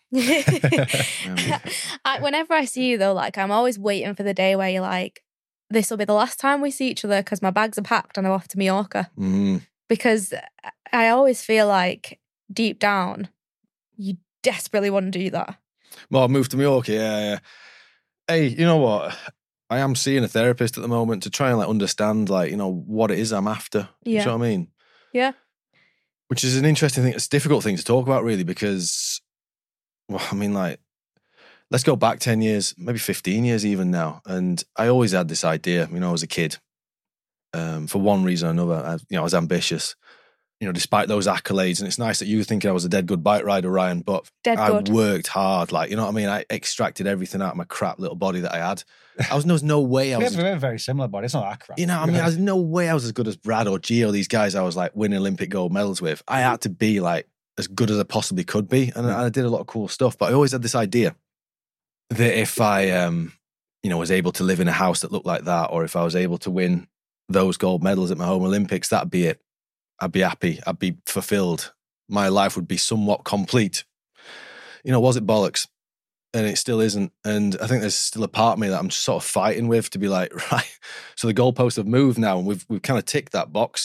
I, whenever I see you, though, like I'm always waiting for the day where you're like, this will be the last time we see each other because my bags are packed and I'm off to Mallorca. Mm. Because I always feel like deep down, you desperately want to do that. Well, I moved to Mallorca, yeah, yeah. Hey, you know what? I am seeing a therapist at the moment to try and like understand, like, you know, what it is I'm after. Yeah. You know what I mean? Yeah. Which is an interesting thing. It's a difficult thing to talk about, really, because, well, I mean, like, let's go back ten years, maybe fifteen years even now. And I always had this idea, you know, as a kid, um, for one reason or another, I, you know, I was ambitious, you know, despite those accolades. And it's nice that you were thinking I was a dead good bike rider, Ryan, but Dead I good. worked hard. Like, you know what I mean? I extracted everything out of my crap little body that I had. I was, there was no way I We was, have, we have a very similar body. It's not that crap. you know, I mean, I was no way I was as good as Brad or Gio, these guys I was like winning Olympic gold medals with. I had to be like as good as I possibly could be. And I did a lot of cool stuff, but I always had this idea that if I, um, you know, was able to live in a house that looked like that, or if I was able to win those gold medals at my home Olympics, that'd be it. I'd be happy. I'd be fulfilled. My life would be somewhat complete. You know, was it bollocks? And it still isn't. And I think there's still a part of me that I'm sort of fighting with to be like, right, so the goalposts have moved now and we've we've kind of ticked that box.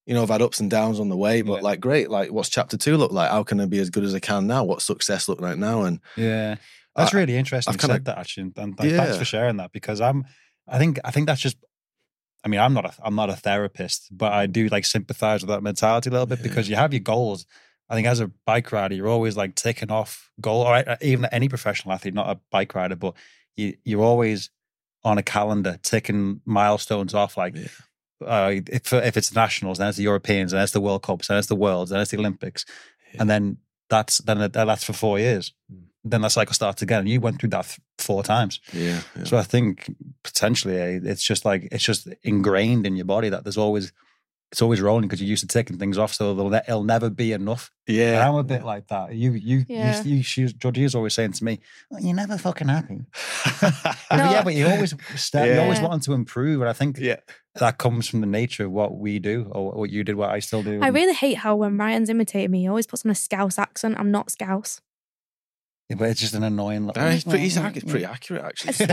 you know, I've had ups and downs on the way, but Yeah. like, great. Like, what's chapter two look like? How can I be as good as I can now? What's success look like now? And Yeah, that's I- really interesting. I've You kinda- said that actually, and like, thanks Yeah. for sharing that because I'm, I think, I think that's just. I mean, I'm not a, I'm not a therapist, but I do like sympathize with that mentality a little bit Yeah. because you have your goals. I think as a bike rider, you're always like taking off goal, or even any professional athlete, not a bike rider, but you, you're always on a calendar taking milestones off. Like, Yeah. uh, if if it's nationals, then it's the Europeans, then it's the World Cups, then it's the Worlds, then it's the Olympics, Yeah. and then that's then it, that's for four years. Mm. Then that cycle starts again. And you went through that th- four times. yeah, yeah. So I think potentially eh, it's just like it's just ingrained in your body that there's always it's always rolling because you're used to taking things off, so it'll, ne- it'll never be enough. yeah. And I'm a bit like that. You, you, Yeah. you, you she, Georgia's always saying to me, well, "You're never fucking happy." No. Yeah, but you always step, you Yeah. always wanting to improve, and I think yeah. that comes from the nature of what we do, or what you did, what I still do. I really hate how when Ryan's imitating me, he always puts on a Scouse accent. I'm not Scouse. Yeah, but it's just an annoying. Uh, it's pretty, it's, ac- it's pretty accurate, actually.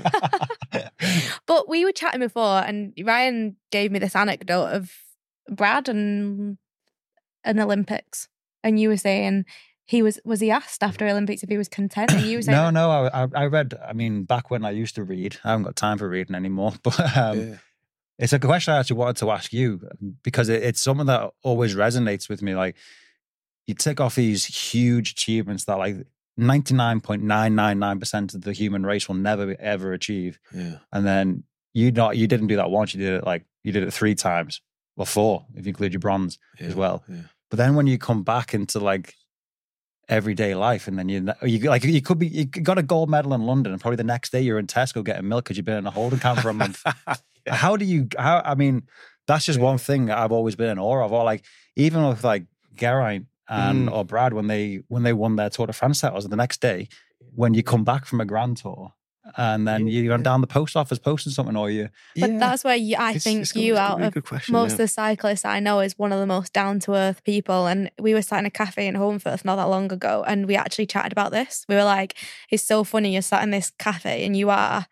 But we were chatting before, and Ryan gave me this anecdote of Brad and an Olympics, and you were saying he was was he asked after Olympics if he was content, and you were saying No, no. I, I I read. I mean, back when I used to read, I haven't got time for reading anymore. But um, yeah. it's a question I actually wanted to ask you because it, it's something that always resonates with me. Like, you take off these huge achievements that like ninety-nine point nine nine nine percent of the human race will never ever achieve, Yeah. and then you not you didn't do that once. You did it like you did it three times or four if you include your bronze Yeah. as well. Yeah. But then when you come back into like everyday life, and then you you like you could be you got a gold medal in London, and probably the next day you're in Tesco getting milk because you've been in a holding camp for a month. How do you? How I mean, that's just one thing I've always been in awe of. Or like even with like Geraint and Mm. or Brad when they when they won their Tour de France titles, the next day when you come back from a Grand Tour. And then you run down the post office posting something, or you. But Yeah. that's where you, I It's- think it's got- you, it's a out really of good question, most yeah. of the cyclists I know, is one of the most down to earth people. And we were sat in a cafe in Holmfirth not that long ago, and we actually chatted about this. We were like, "It's so funny you're sat in this cafe, and you are,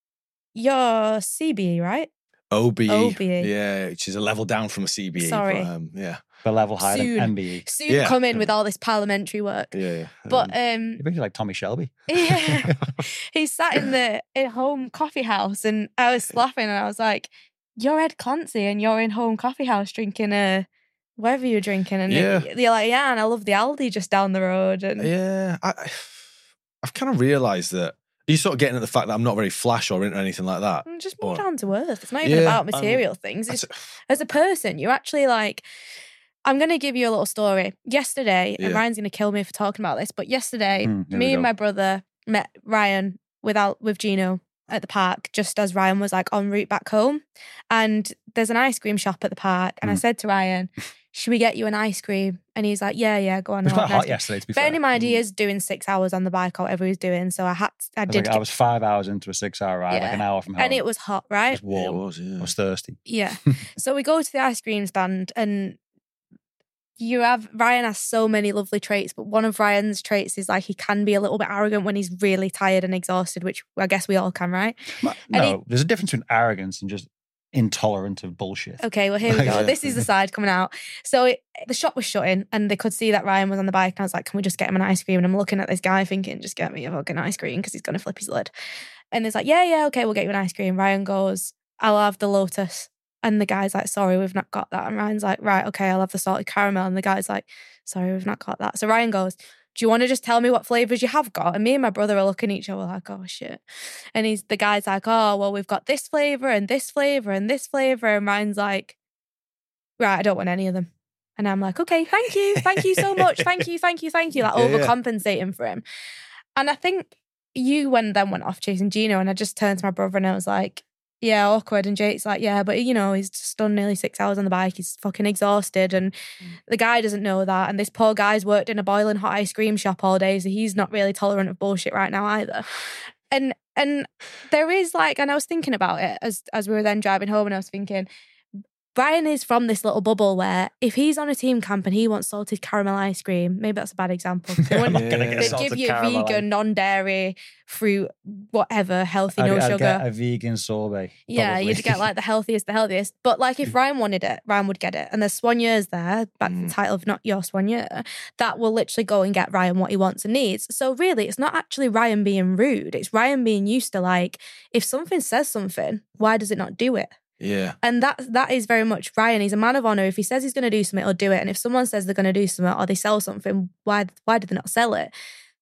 you're C B E, right? O B E. O B E. Yeah, which is a level down from a C B E. Sorry. But, um, yeah. The level higher Soon. than M B E. Soon Yeah. come in with all this parliamentary work." Yeah, yeah. But Um, um, You're basically like Tommy Shelby. yeah, he sat in the in home coffee house, and I was laughing, and I was like, "You're Ed Clancy, and you're in home coffee house drinking a whatever you're drinking," and Yeah. they- they're like, "Yeah, and I love the Aldi just down the road." And yeah, I, I- I've kind of realised that you're sort of getting at the fact that I'm not very flash or into anything like that. I'm just more Or- down to earth. It's not even Yeah, about um, material things. It's, That's- as a person, you're actually like, I'm going to give you a little story. Yesterday, and Yeah. Ryan's going to kill me for talking about this, but yesterday, Hmm, here me we and go. my brother met Ryan without with Gino at the park, just as Ryan was like en route back home. And there's an ice cream shop at the park. And I Hmm. said to Ryan, "Should we get you an ice cream?" And he's like, "Yeah, yeah, go on." It was I'll quite have an hot ice cream." yesterday, to be Bearing fair. in mind, he is doing six hours on the bike or whatever he was doing. So I had, I I was, did, like, I was five hours into a six-hour ride, like Yeah. an hour from home. and it was hot, It right? was Yeah, it warm. was, yeah. I was thirsty. Yeah. So we go to the ice cream stand, and you have Ryan has so many lovely traits, but one of Ryan's traits is like he can be a little bit arrogant when he's really tired and exhausted, which I guess we all can, right? Ma- And No, there's a difference between arrogance and just intolerant of bullshit. Okay, well here we go. Yeah. This is the side coming out. So it, the shop was shutting, and they could see that Ryan was on the bike, and I was like, "Can we just get him an ice cream?" And I'm looking at this guy thinking, "Just get me a fucking ice cream," because he's gonna flip his lid. And it's like, "Yeah, yeah, okay, we'll get you an ice cream." Ryan goes, "I'll have the Lotus." And the guy's like, "Sorry, we've not got that." And Ryan's like, "Right, okay, I'll have the salted caramel." And the guy's like, "Sorry, we've not got that." So Ryan goes, "Do you want to just tell me what flavours you have got?" And me and my brother are looking at each other like, "Oh shit." And he's the guy's like, "Oh, well, we've got this flavour and this flavour and this flavour." And Ryan's like, "Right, I don't want any of them." And I'm like, "Okay, thank you. Thank you so much. Thank you, thank you, thank you." Like Yeah, yeah. overcompensating for him. And I think you went then went off chasing Gino, and I just turned to my brother and I was like, "Yeah, awkward." And Jake's like, "Yeah, but you know, he's just done nearly six hours on the bike. He's fucking exhausted. And the guy doesn't know that. And this poor guy's worked in a boiling hot ice cream shop all day, so he's not really tolerant of bullshit right now either." And and there is like, and I was thinking about it as as we were then driving home, and I was thinking, Ryan is from this little bubble where if he's on a team camp and he wants salted caramel ice cream, maybe that's a bad example. They I'm wouldn't- not gonna get they'd salted give you caramel. vegan, non-dairy, fruit, whatever, healthy, no I'd, I'd sugar. get a vegan sorbet. Yeah, probably. you'd get like the healthiest, the healthiest. But like if Ryan wanted it, Ryan would get it. And there's soigneurs there, back to Mm. the title of Not Your Soigneur, that will literally go and get Ryan what he wants and needs. So really, it's not actually Ryan being rude. It's Ryan being used to like, if something says something, why does it not do it? Yeah. And that that is very much Ryan. He's a man of honor. If he says he's going to do something, he'll do it. And if someone says they're going to do something or they sell something, why why did they not sell it?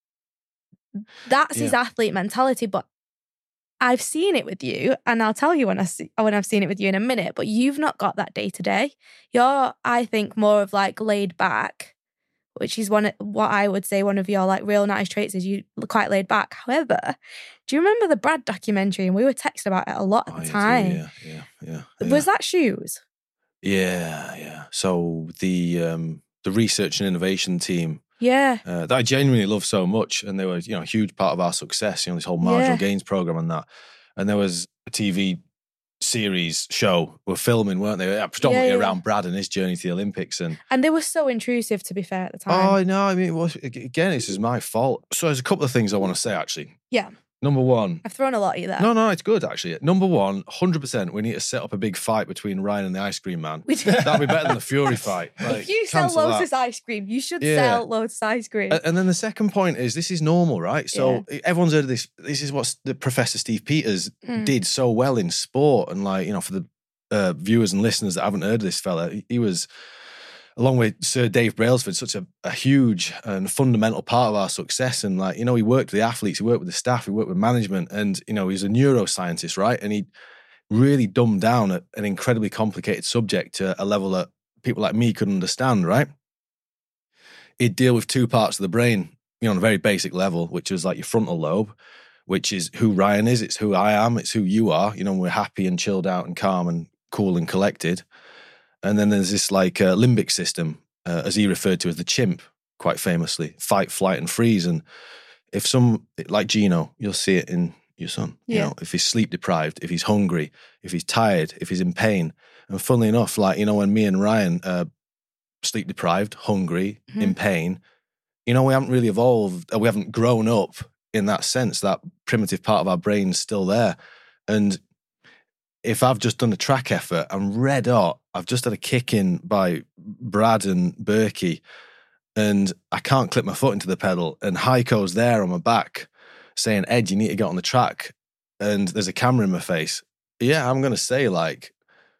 That's his Yeah. athlete mentality. But I've seen it with you, and I'll tell you when I see, when I've seen it with you in a minute. But you've not got that day to day. You're, I think, more of like laid back, which is one what I would say one of your like real nice traits is you quite laid back. However, do you remember the Brad documentary? And we were texting about it a lot at Oh, the yeah, time. Yeah, yeah, yeah. yeah. Was that shoes? Yeah, yeah. So the um, the research and innovation team Yeah. uh, that I genuinely love so much, and they were you know a huge part of our success. You know this whole marginal Yeah. gains program and that, and there was a T V series show were filming, weren't they? Predominantly Yeah, yeah. around Brad and his journey to the Olympics, and And they were so intrusive, to be fair, at the time. oh no, I mean it was, again, this is my fault. So there's a couple of things I want to say actually. Yeah. Number one, I've thrown a lot at you there. no, no, it's good actually. Number one, one hundred percent, we need to set up a big fight between Ryan and the ice cream man. We did. That'd be better than the Fury fight. Like, If you sell cancel that. Lotus ice cream, you should Yeah. sell Lotus ice cream. A- And then the second point is this is normal, right? So everyone's heard of this. This is what the Professor Steve Peters Mm. did so well in sport. And like, you know, for the uh, viewers and listeners that haven't heard of this fella, he, he was, along with Sir Dave Brailsford, such a, a huge and fundamental part of our success. And like, you know, he worked with the athletes, he worked with the staff, he worked with management. And, you know, he's a neuroscientist, right? And he really dumbed down a, an incredibly complicated subject to a level that people like me couldn't understand, right? He'd deal with two parts of the brain, you know, on a very basic level, which is like your frontal lobe, which is who Ryan is, it's who I am, it's who you are. You know, we're happy and chilled out and calm and cool and collected. And then there's this like uh, limbic system, uh, as he referred to as the chimp, quite famously, fight, flight, and freeze. And if some, like Gino, you'll see it in your son, you Yeah. know, if he's sleep deprived, if he's hungry, if he's tired, if he's in pain. And funnily enough, like, you know, when me and Ryan uh, sleep deprived, hungry, Mhm. in pain, you know, we haven't really evolved, we haven't grown up in that sense. That primitive part of our brain's still there. And if I've just done a track effort, I'm red hot, I've just had a kick in by Brad and Berkey, and I can't clip my foot into the pedal, and Heiko's there on my back saying, Ed, you need to get on the track, and there's a camera in my face. Yeah, I'm going to say, like,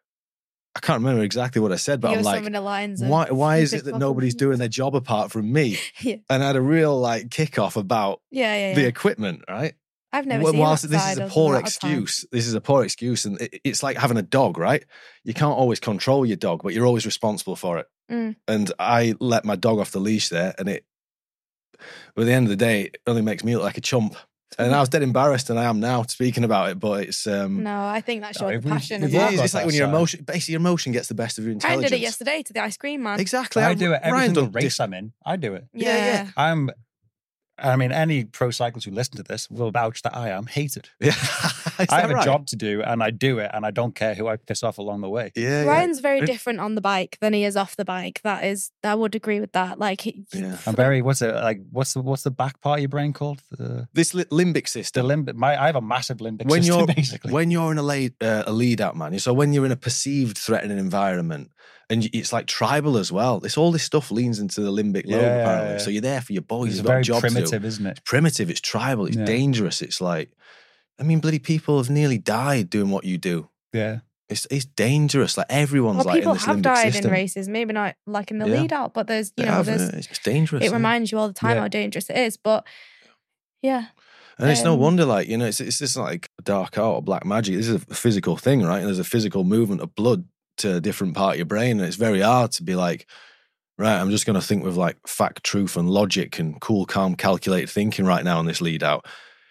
I can't remember exactly what I said, but You're I'm like, some of the lines of why, why is Big it that Papa nobody's Pete. doing their job apart from me? Yeah, And I had a real, like, kick-off about yeah, yeah. the yeah. equipment, right? I've never Well, seen whilst that this side is a of poor lot of time. excuse, this is a poor excuse, and it, it's like having a dog, right? You can't always control your dog, but you're always responsible for it. Mm. And I let my dog off the leash there, and it, but at the end of the day, it only makes me look like a chump. And I was dead embarrassed, and I am now speaking about it. But it's um, No, I think that's No, your if we- passion if as we yeah, well. got it's like that when your side. emotion, basically, your emotion gets the best of your I intelligence. did it yesterday to the ice cream man. Exactly, I do it every Ryan single done race this- I'm in. I do it. Yeah, yeah. I'm. I mean, any pro cyclists who listen to this will vouch that I am hated. Yeah, Is I that have a right? job to do, and I do it, and I don't care who I piss off along the way. Yeah, yeah. Ryan's very It- different on the bike than he is off the bike. That is, I would agree with that. Like, he- Yeah. I'm very. What's it like? What's the what's the back part of your brain called? The This li- limbic the system. limbic. My I have a massive limbic when system, you're basically. when you're in a lead uh, a lead out, man. So when you're in a perceived threatening environment, and you, it's like tribal as well. It's all this stuff leans into the limbic lobe, Yeah, apparently. yeah. So you're there for your boys. it's You've got very a job to do. primitive, isn't it? It's primitive. It's tribal. It's Yeah. dangerous. It's like, I mean, bloody people have nearly died doing what you do. Yeah. It's it's dangerous. Like everyone's well, like people in this have limbic died system. in races. Maybe not like in the Yeah. lead out, but there's you They know have, there's uh, it's it's dangerous. it yeah. reminds you all the time Yeah. how dangerous it is. But yeah, And it's no Um, wonder, like, you know, it's it's just like dark art or black magic. This is a physical thing, right? And there's a physical movement of blood to a different part of your brain. And it's very hard to be like, right, I'm just going to think with like fact, truth, and logic and cool, calm, calculated thinking right now on this lead out.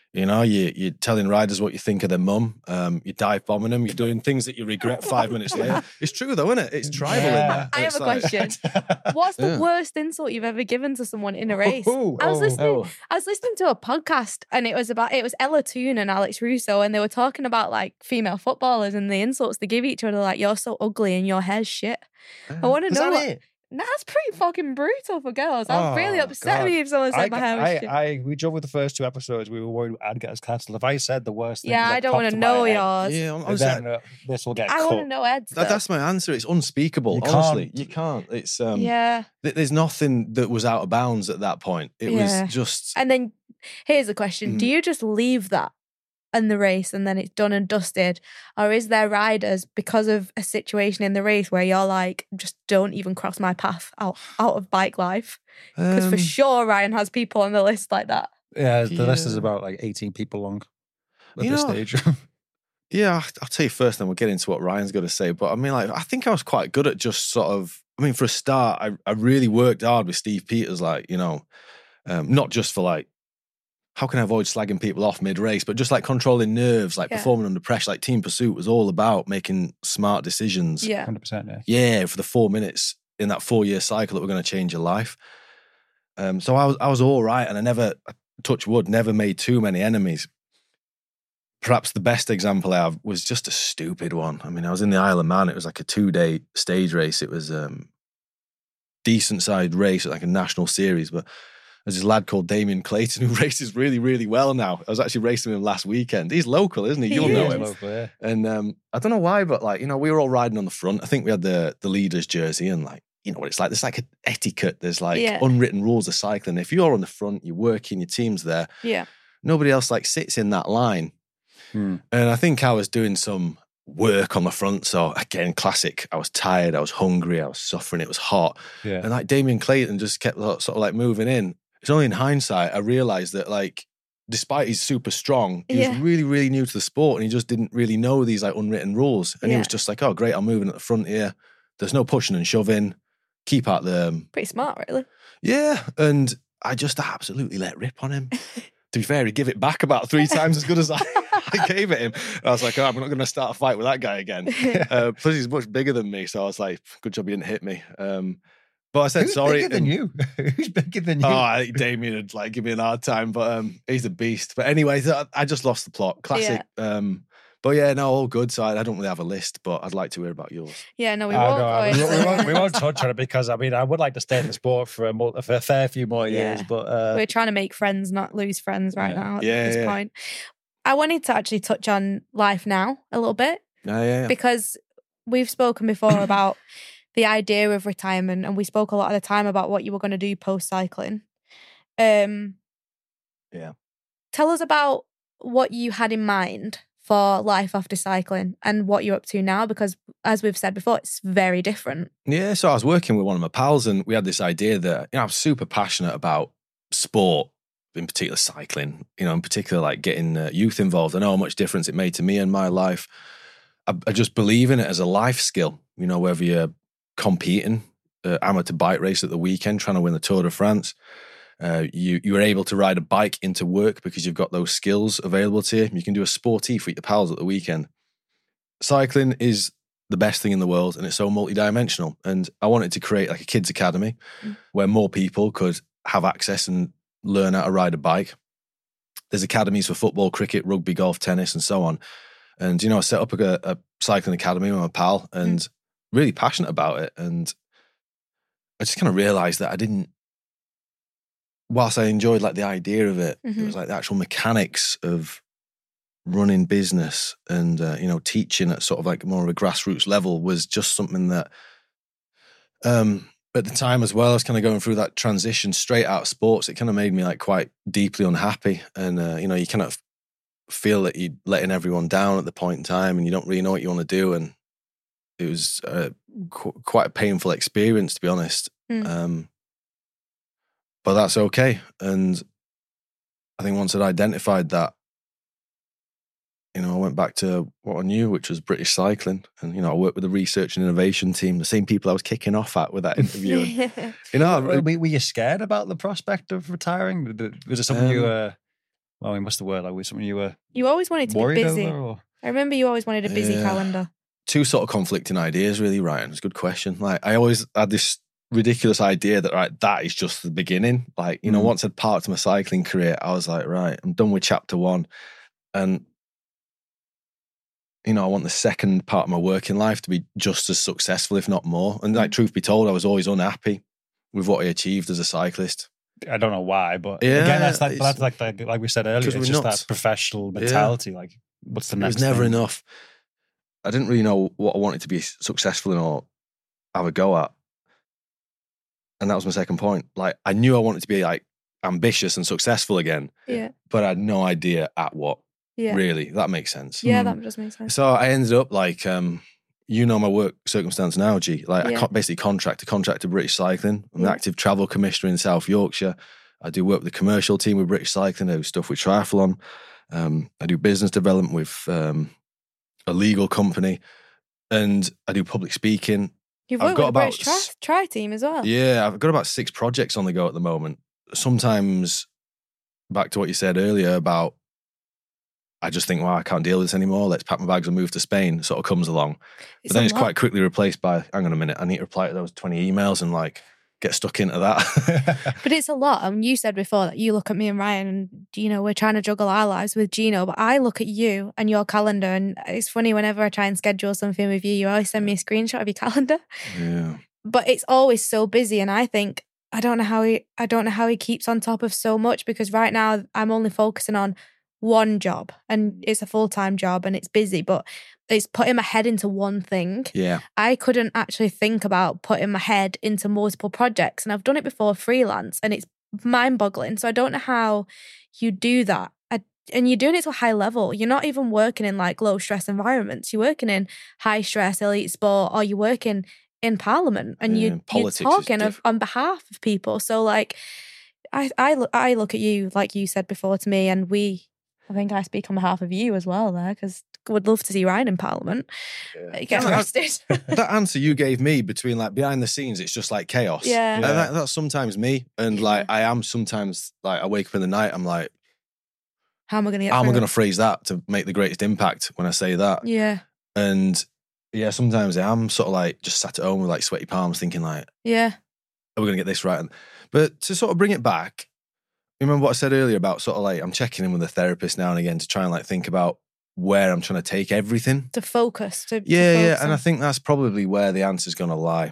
You know, you, you're telling riders what you think of their mum. Um, you're dive bombing them. You're doing things that you regret five minutes later. It's true though, isn't it? It's tribal in there. I have It's a like- question. What's the Yeah. worst insult you've ever given to someone in a race? Oh, I was oh, listening. oh. I was listening to a podcast, and it was about it was Ella Toon and Alex Russo, and they were talking about like female footballers and the insults they give each other, like "you're so ugly" and "your hair's shit." I want to Is know. that What, it? that's pretty fucking brutal for girls. That would really Oh, upset God. me if someone said I, my hair was I, shit. I, we drove with the first two episodes. We were worried I'd get us cancelled. If I said the worst thing, yeah, that I don't popped want to to know my head, yours. Yeah, I'm- I'm and saying- then uh, this will get I cut. want to know Ed's. that, though. that's my answer. It's unspeakable. You honestly, can't. you can't. It's um, yeah. th- there's nothing that was out of bounds at that point. It Yeah. was just And then here's a question: do Mhm. you just leave that in the race and then it's done and dusted, or is there riders because of a situation in the race where you're like, just don't even cross my path out out of bike life? Because for um, sure Ryan has people on the list like that. Yeah, the list is Yeah. about like eighteen people long at You this know- stage. Yeah, I- I'll tell you first, then we'll get into what Ryan's got to say. But I mean, like, I think I was quite good at just sort of, I mean, for a start, I, I really worked hard with Steve Peters, like, you know, um, not just for like, how can I avoid slagging people off mid-race, but just like controlling nerves, like Yeah. performing under pressure. Like Team Pursuit was all about making smart decisions. Yeah. one hundred percent, yeah. Yeah, for the four minutes in that four-year cycle that were going to change your life. Um, so I was I was all right, and I never, touch wood, never made too many enemies. Perhaps the best example I have was just a stupid one. I mean, I was in the Isle of Man. It was like a two-day stage race. It was um decent-sized race, like a national series. But there's this lad called Damien Clayton who races really, really well now. I was actually racing him last weekend. He's local, isn't he? He You'll know is. him. Local, yeah. And um, I don't know why, but like, you know, we were all riding on the front. I think we had the the leader's jersey, and like, you know what it's like. There's like an etiquette. There's like Yeah. unwritten rules of cycling. If you're on the front, you're working, your team's there. Yeah. Nobody else like sits in that line. Hmm. And I think I was doing some work on the front. So again, classic. I was tired. I was hungry. I was suffering. It was hot. Yeah. And like Damien Clayton just kept sort of like moving in. It's only in hindsight I realized that like, despite he's super strong, he Yeah. was really, really new to the sport, and he just didn't really know these like unwritten rules. And he Yeah. was just like, "Oh, great, I'm moving at the front here. There's no pushing and shoving. Keep out the um, Pretty smart, really. yeah." And I just absolutely let rip on him. To be fair, he gave it back about three times as good as I, I gave it him. I was like, "Oh, I'm not going to start a fight with that guy again." Uh, plus, he's much bigger than me, so I was like, "Good job you didn't hit me." Um, but I said Who's sorry. bigger than and- you? Who's bigger than you? Oh, I think Damien would like give me an hard time, but um, he's a beast. But anyway, th- I just lost the plot. Classic. Um, but yeah, no, all good. So I, I don't really have a list, but I'd like to hear about yours. Yeah, no, we Oh, won't no, go we, into won't, we, won't, we it. won't touch on it because I mean I would like to stay in the sport for a, mul- for a fair few more years, Yeah. but uh, We're trying to make friends, not lose friends right Yeah. now at Yeah, this yeah. point. I wanted to actually touch on life now a little bit Yeah, yeah, yeah. because we've spoken before about the idea of retirement, and we spoke a lot of the time about what you were going to do post cycling. Um, Yeah. Tell us about what you had in mind for life after cycling and what you're up to now, because as we've said before, it's very different. Yeah, so I was working with one of my pals, and we had this idea that, you know, I'm super passionate about sport, in particular cycling, you know, in particular like getting uh, youth involved. I know how much difference it made to me in my life. I, I just believe in it as a life skill, you know, whether you're competing, uh, amateur bike race at the weekend, trying to win the Tour de France. Uh, you you were able to ride a bike into work because you've got those skills available to you. You can do a sporty for your pals at the weekend. Cycling is the best thing in the world, and it's so multidimensional. And I wanted to create like a kids academy Mm. where more people could have access and learn how to ride a bike. There's academies for football, cricket, rugby, golf, tennis, and so on. And, you know, I set up a, a cycling academy with my pal and really passionate about it. And I just kind of realized that I didn't, whilst I enjoyed like the idea of it, it Mhm. was like the actual mechanics of running business and, uh, you know, teaching at sort of like more of a grassroots level was just something that, um, at the time as well, I was kind of going through that transition straight out of sports. It kind of made me like quite deeply unhappy. And, uh, you know, you kind of feel that you're letting everyone down at the point in time and you don't really know what you want to do. And it was uh, qu- quite a painful experience, to be honest. Mm. Um, but that's okay. And I think once I'd identified that, you know, I went back to what I knew, which was British cycling. And, you know, I worked with the research and innovation team, the same people I was kicking off at with that interview. And, you know, were, were you scared about the prospect of retiring? Was it something you Um, uh, Well, I mean, what's the word? Like, was something you were You always wanted to be worried busy. over? Or? I remember you always wanted a busy Yeah. calendar. Two sort of conflicting ideas, really, Ryan. It's a good question. Like, I always had this ridiculous idea that, right, that is just the beginning. Like, you know, Mm. once I'd parked my cycling career, I was like, right, I'm done with chapter one. And, you know, I want the second part of my working life to be just as successful, if not more. And, like, truth be told, I was always unhappy with what I achieved as a cyclist. I don't know why, but Yeah, again, that's like, it's- that's like, like like we said earlier, 'Cause it's we're just nuts. that professional Yeah. mentality. Like, what's the It next was never thing? enough. I didn't really know what I wanted to be successful in or have a go at. And that was my second point. Like, I knew I wanted to be like ambitious and successful again, Yeah. but I had no idea at what. Yeah. Really, that makes sense. Yeah, Mm. that does make sense. So I ended up like, um, you know, my work circumstance now, G. Like, I Yeah. co- basically contract to contract to British Cycling. I'm Yeah. an active travel commissioner in South Yorkshire. I do work with the commercial team with British Cycling. I do stuff with Triathlon. Um, I do business development with um, a legal company, and I do public speaking. You've I've worked got with the British about tri, s- tri team as well. Yeah, I've got about six projects on the go at the moment. Sometimes, back to what you said earlier about, I just think, wow, I can't deal with this anymore. Let's pack my bags and move to Spain. Sort of comes along. It's But then a it's lot. quite quickly replaced by, hang on a minute, I need to reply to those twenty emails and like get stuck into that. But it's a lot. And you said before that you look at me and Ryan and, you know, we're trying to juggle our lives with Gino. But I look at you and your calendar. And it's funny, whenever I try and schedule something with you, you always send me a screenshot of your calendar. Yeah. But it's always so busy. And I think, I don't know how he, I don't know how he keeps on top of so much, because right now I'm only focusing on one job and it's a full-time job and it's busy, but it's putting my head into one thing. Yeah. I couldn't actually think about putting my head into multiple projects, and I've done it before freelance and it's mind-boggling. So I don't know how you do that. I, and you're doing it to a high level. You're not even working in like low stress environments. You're working in high stress elite sport, or you're working in Parliament, and Yeah, you, you're politics is talking of, different. on behalf of people. So like, I, I, look, I look at you, like you said before to me, and we, I think I speak on behalf of you as well there, because would love to see Ryan in Parliament. Yeah. He gets Yeah, I- arrested. That answer you gave me between like behind the scenes, it's just like chaos. Yeah. And Yeah. that, that's sometimes me. And like, I am sometimes like, I wake up in the night, I'm like, How am I going to get how am I through going to it? phrase that to make the greatest impact when I say that? Yeah, And yeah, sometimes I am sort of like just sat at home with like sweaty palms thinking like, yeah, are we going to get this right? And, but to sort of bring it back, remember what I said earlier about sort of like, I'm checking in with a therapist now and again to try and like think about where I'm trying to take everything. to focus. To, to Yeah, yeah. focus And on- I think that's probably where the answer's going to lie.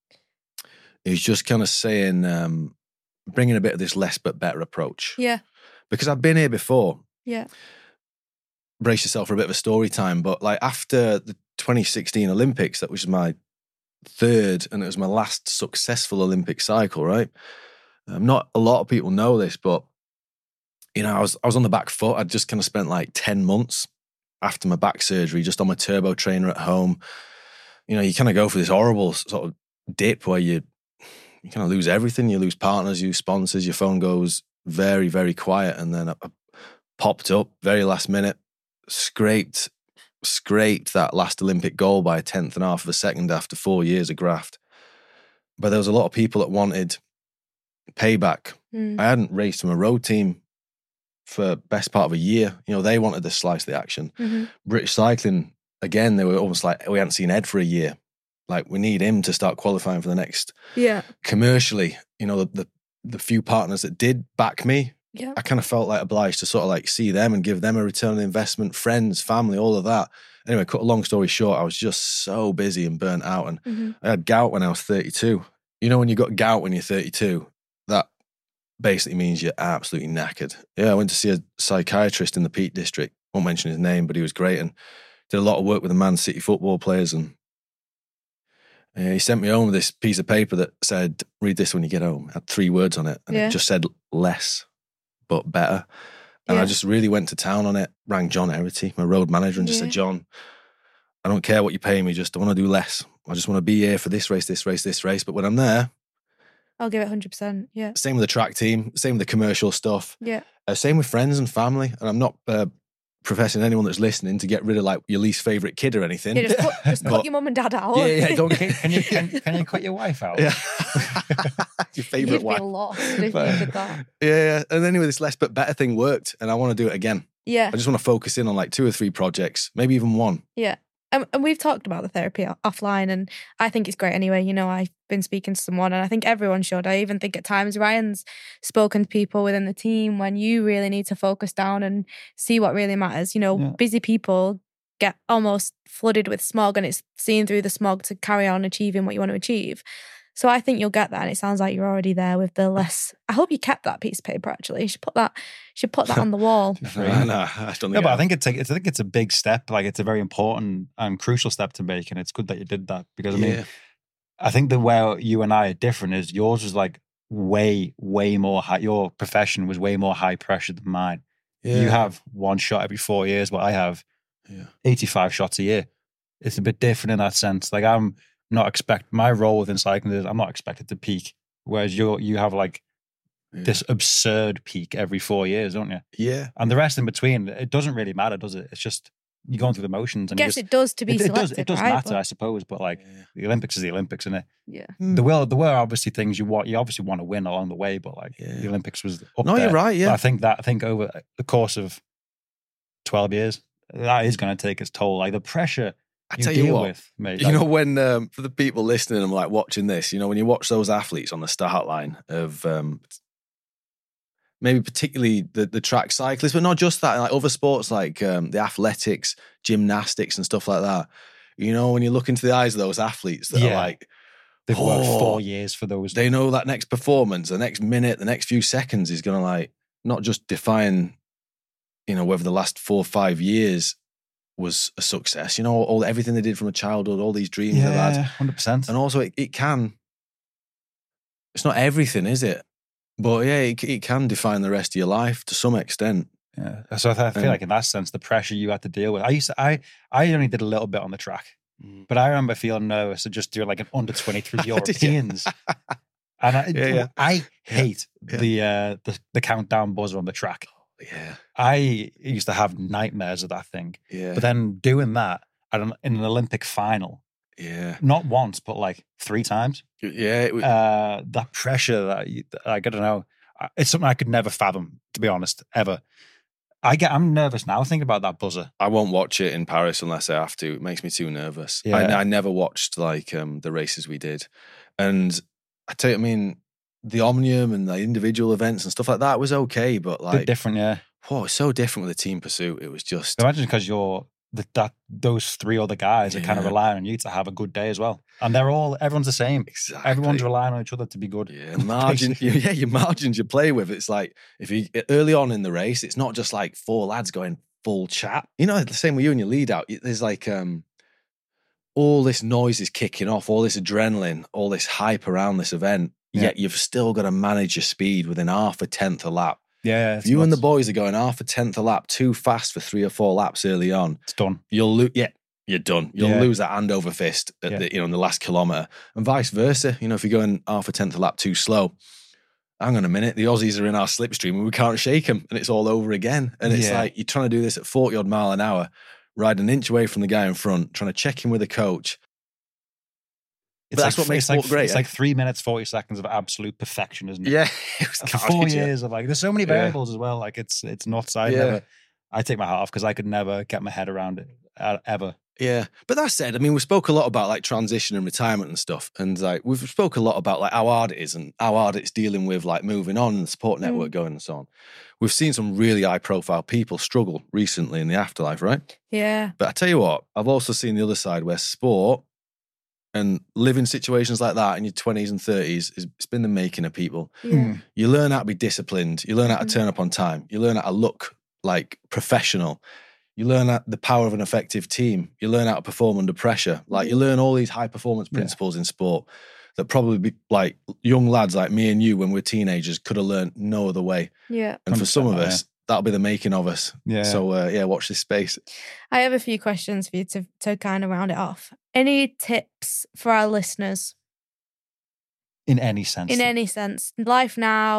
Is just kind of saying, um, bringing a bit of this less but better approach. yeah, Because I've been here before. yeah, Brace yourself for a bit of a story time. But like after the twenty sixteen Olympics, that was my third and it was my last successful Olympic cycle, right? Um, not a lot of people know this, but you know, I was I was on the back foot. I'd just kind of spent like ten months after my back surgery, just on my turbo trainer at home. You know, you kind of go for this horrible sort of dip where you you kind of lose everything. You lose partners, you lose sponsors, your phone goes very, very quiet. And then I, I popped up very last minute, scraped, scraped that last Olympic goal by a tenth and a half of a second after four years of graft. But there was a lot of people that wanted payback. Mm. I hadn't raced from a road team for best part of a year. You know, they wanted to slice the action. Mhm. British Cycling, again, they were almost like, we hadn't seen Ed for a year. Like, we need him to start qualifying for the next. yeah, Commercially, you know, the, the, the few partners that did back me, yeah, I kind of felt like obliged to sort of like see them and give them a return on investment, friends, family, all of that. Anyway, cut a long story short, I was just so busy and burnt out. And Mhm. I had gout when I was thirty-two. You know, when you got gout when you're thirty-two, that basically means you're absolutely knackered. Yeah, I went to see a psychiatrist in the Peak District. Won't mention his name, but he was great and did a lot of work with the Man City football players. And uh, he sent me home with this piece of paper that said, read this when you get home. It had three words on it. And Yeah. it just said less, but better. And Yeah. I just really went to town on it, rang John Herity, my road manager, and just Yeah. said, John, I don't care what you pay me, just I want to do less. I just want to be here for this race, this race, this race. But when I'm there, I'll give it one hundred percent. Yeah, same with the track team, same with the commercial stuff, yeah, uh, same with friends and family. And I'm not uh, professing anyone that's listening to get rid of like your least favorite kid or anything. Yeah, just cut, just cut But- your mum and dad out. Yeah, yeah, don't Can, can you can, can you cut your wife out? Yeah. Your favourite You'd wife. be lost if you But- did that. Yeah, yeah. And anyway, this less but better thing worked, and I want to do it again. Yeah, I just want to focus in on like two or three projects, maybe even one. yeah. And, and we've talked about the therapy o- offline, and I think it's great anyway. You know, I've been speaking to someone, and I think everyone should. I even think at times Ryan's spoken to people within the team when you really need to focus down and see what really matters. You know, Yeah. busy people get almost flooded with smog, and it's seeing through the smog to carry on achieving what you want to achieve. So I think you'll get that, and it sounds like you're already there with the less. I hope you kept that piece of paper. Actually, you should put that. You should put that on the wall. Uh, no, I don't think. No, but I I think it's a, it's, I think it's a big step. Like it's a very important and crucial step to make, and it's good that you did that because I mean, Yeah. I think the where you and I are different is yours was like way, way more high. Your profession was way more high pressure than mine. Yeah. You have one shot every four years, but I have Yeah. eighty-five shots a year. It's a bit different in that sense. Like I'm not expect my role within cycling is I'm not expected to peak, whereas you you have like Yeah. this absurd peak every four years, don't you? Yeah. And the rest in between, it doesn't really matter, does it? It's just you're going through the motions. I And you guess just, it does to be it, it selected, does it does right? matter, But- I suppose. But like Yeah. the Olympics is the Olympics, isn't it? yeah. The will there were obviously things you want. You obviously want to win along the way, but like Yeah. the Olympics was up No, there. you're right. But Yeah. I think that I think over the course of twelve years, that is going to take its toll. Like the pressure I you tell deal you what. with, mate. You like, know, when um, for the people listening and like watching this, you know, when you watch those athletes on the start line of um, maybe particularly the, the track cyclists, but not just that, like other sports like um, the athletics, gymnastics, and stuff like that. You know, when you look into the eyes of those athletes that Yeah. are like, they've worked Oh, four years for those. they know that next performance, the next minute, the next few seconds is going to like not just define, you know, whether the last four or five years was a success. You know, all everything they did from a childhood, all these dreams they've had. yeah, hundred percent. And also, it, it can, it's not everything, is it? But yeah, it, it can define the rest of your life to some extent. Yeah. So I, th- I feel Um, like in that sense, the pressure you had to deal with. I used to, I I only did a little bit on the track, Mm. but I remember feeling nervous of just doing like an under twenty-three Did you? Europeans. And I, Yeah, yeah. I hate Yeah. the uh the, the countdown buzzer on the track. Yeah, I used to have nightmares of that thing. yeah, But then doing that at an, in an Olympic final, yeah, not once, but like three times, yeah. It, was- uh, that pressure that you, like, I don't know, uh, it's something I could never fathom, to be honest, ever. I get, I'm nervous now thinking about that buzzer. I won't watch it in Paris unless I have to. It makes me too nervous. Yeah. I, I never watched like um, the races we did, and I tell you, I mean, the Omnium and the individual events and stuff like that was okay, but Bit like, different, yeah. whoa, it's so different with the team pursuit. It was just Imagine because you're the, that those three other guys are kind of Yeah. relying on you to have a good day as well, and they're all everyone's the same. exactly Everyone's relying on each other to be good. Yeah, and margin. Basically. Yeah, your margins you play with. It's like if you early on in the race, it's not just like four lads going full chat. You know, the same with you and your lead out. There's like um, all this noise is kicking off, all this adrenaline, all this hype around this event. Yeah. Yet you've still got to manage your speed within half a tenth a lap. Yeah, If you and the boys are going half a tenth a lap too fast for three or four laps early on, it's done. you'll lose. Yeah, you're done. You'll Yeah. lose that hand over fist at Yeah. the you know in the last kilometre, and vice versa. You know, if you're going half a tenth a lap too slow, hang on a minute, the Aussies are in our slipstream and we can't shake them, and it's all over again. And it's Yeah. like you're trying to do this at forty odd mile an hour, riding an inch away from the guy in front, trying to check in with a coach. It's But that's like, what makes it's like, sport great, It's eh? like three minutes, forty seconds of absolute perfection, isn't it? Yeah, it was For four carnage, yeah. years of like, there's so many Yeah. variables as well. Like it's it's nuts. I Yeah. never, I take my hat off because I could never get my head around it uh, ever. Yeah, but that said, I mean, we spoke a lot about like transition and retirement and stuff, and like we've spoke a lot about like how hard it is and how hard it's dealing with like moving on and the support network going and so on. We've seen some really high profile people struggle recently in the afterlife, right? Yeah. But I tell you what, I've also seen the other side where sport and living situations like that in your twenties and thirties is it's been the making of people. Yeah. You learn how to be disciplined. You learn how to Mhm. turn up on time. You learn how to look like professional. You learn how, the power of an effective team. You learn how to perform under pressure. Like you learn all these high performance Yeah. principles in sport that probably be, like young lads like me and you when we're teenagers could have learned no other way. Yeah. And for some of one hundred us, that'll be the making of us. Yeah. So uh, yeah, watch this space. I have a few questions for you to, to kind of round it off. Any tips for our listeners in any sense. in any sense? Life now,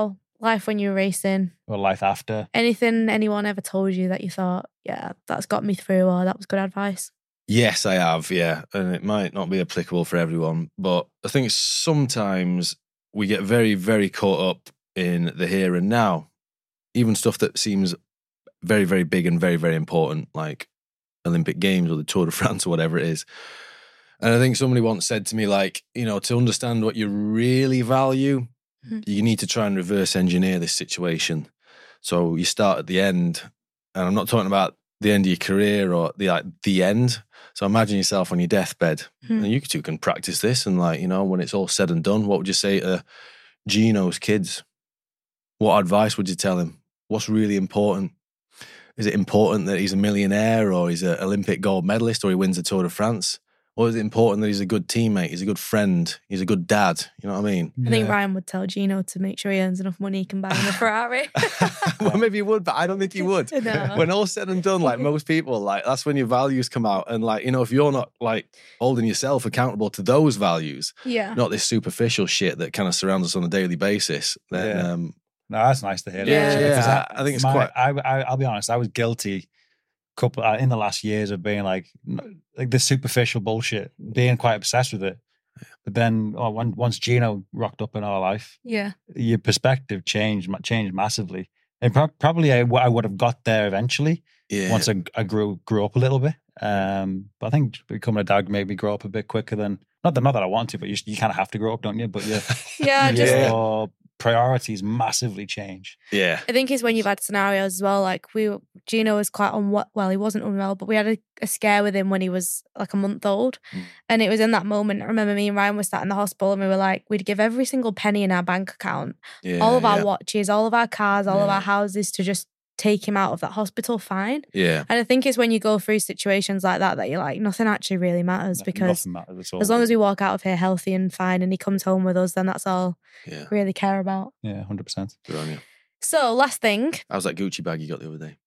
life when you were racing, or life after. anything anyone ever told you that you thought, yeah, that's got me through, or that was good advice? Yes, I have, yeah. And it might not be applicable for everyone, but I think sometimes we get very, very caught up in the here and now. Even stuff that seems very, very big and very, very important, like Olympic Games or the Tour de France or whatever it is. And I think somebody once said to me, like, you know, to understand what you really value, mm-hmm. you need to try and reverse engineer this situation. So you start at the end, and I'm not talking about the end of your career or the like the end. So imagine yourself on your deathbed, mm-hmm. and you two can practice this. And like, you know, when it's all said and done, what would you say to Gino's kids? What advice would you tell him? What's really important? Is it important that he's a millionaire, or he's an Olympic gold medalist, or he wins the Tour de France? Or is it important that he's a good teammate, he's a good friend, he's a good dad? You know what I mean? I think yeah. Ryan would tell Gino to make sure he earns enough money he can buy him a Ferrari. Well, maybe he would, but I don't think he would. No. When all's said and done, like most people, like that's when your values come out. And like, you know, if you're not like holding yourself accountable to those values, yeah, not this superficial shit that kind of surrounds us on a daily basis, then yeah. um, no, that's nice to hear. Yeah, yeah, yeah. I, I think it's my, quite. I, I, I'll be honest. I was guilty, couple uh, in the last years of being like, like this superficial bullshit, being quite obsessed with it. But then, oh, when, once Gino rocked up in our life, yeah, your perspective changed, changed massively. And pro- probably I, I would have got there eventually. Yeah. Once I, I grew grew up a little bit. Um, but I think becoming a dad made me grow up a bit quicker than not that not that I want to, but you you kind of have to grow up, don't you? But yeah, yeah, just your priorities massively change. Yeah, I think it's when you've had scenarios as well. Like we, Gino was quite unwell. Well, he wasn't unwell, but we had a, a scare with him when he was like a month old, mm. and it was in that moment. I remember me and Ryan were sat in the hospital, and we were like, we'd give every single penny in our bank account, yeah, all of our yeah. watches, all of our cars, all yeah. of our houses to just take him out of that hospital fine. Yeah. And I think it's when you go through situations like that that you're like, nothing actually really matters, No, because matters at all. as long as we walk out of here healthy and fine and he comes home with us, then that's all yeah. we really care about. Yeah, one hundred percent. Good on you. So last thing. How's that Gucci bag you got the other day?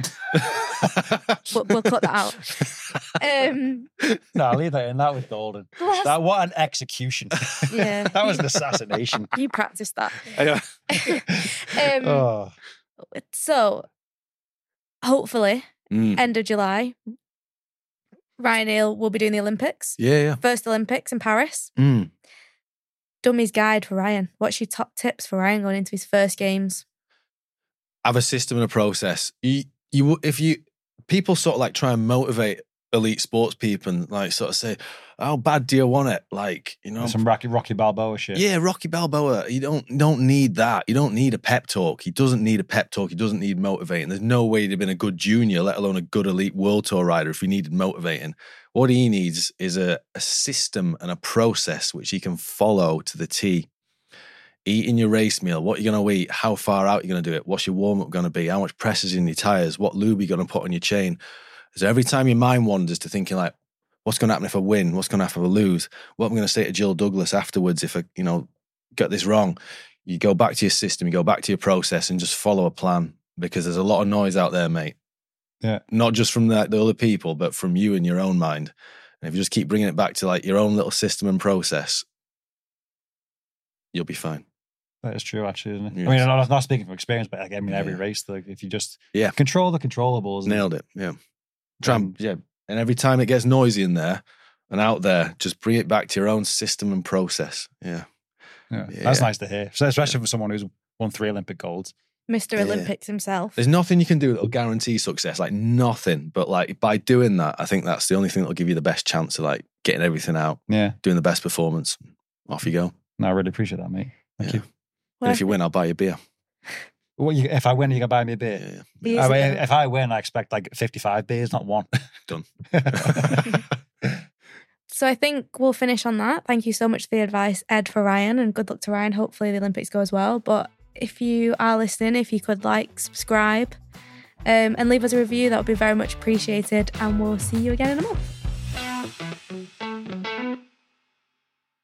Yeah. we'll, we'll cut that out. Um, no, I'll leave that in. That was golden. Last... That what an execution. Yeah. That was an assassination. You practiced that. um, oh. So, hopefully, mm. end of July, Ryan Neal will be doing the Olympics. Yeah, yeah. First Olympics in Paris. Mm. Dummy's guide for Ryan. What's your top tips for Ryan going into his first games? Have a system and a process. You, you, if you, people sort of like try and motivate elite sports people and like sort of say, how bad do you want it? Like, you know, some Rocky, Rocky Balboa shit. Yeah, Rocky Balboa. You don't don't need that. You don't need a pep talk. He doesn't need a pep talk. He doesn't need motivating. There's no way he'd have been a good junior, let alone a good elite world tour rider if he needed motivating. What he needs is a, a system and a process which he can follow to the T. Eating your race meal, what you're going to eat, how far out you're going to do it, what's your warm-up going to be, how much press is in your tyres, what lube you're going to put on your chain. So every time your mind wanders to thinking like, what's going to happen if I win? What's going to happen if I lose? What am I going to say to Jill Douglas afterwards if I, you know, get this wrong? You go back to your system, you go back to your process and just follow a plan, because there's a lot of noise out there, mate. Yeah. Not just from the, the other people, but from you in your own mind. And if you just keep bringing it back to like your own little system and process, you'll be fine. That is true, actually, isn't it? Yes. I mean, I'm not, not speaking from experience, but like, I mean, every yeah. race, like, if you just yeah. control the controllables. Nailed it, yeah. Try and, yeah. And every time it gets noisy in there and out there, just bring it back to your own system and process. Yeah. Yeah. yeah. That's nice to hear. So especially yeah. for someone who's won three Olympic golds. Mister Yeah. Olympics himself. There's nothing you can do that'll guarantee success, like nothing. But like by doing that, I think that's the only thing that'll give you the best chance of like getting everything out, Yeah. doing the best performance. Off you go. No, I really appreciate that, mate. Thank Yeah. you. And if you win, I'll buy you a beer. Well, you, if I win, you can buy me a beer. Yeah, Beers I are mean, good. if I win, I expect like fifty-five beers, not one. Done. So I think we'll finish on that. Thank you so much for the advice, Ed, for Ryan, and good luck to Ryan. Hopefully the Olympics go as well. But if you are listening, if you could like, subscribe, um, and leave us a review, that would be very much appreciated. And we'll see you again in a month.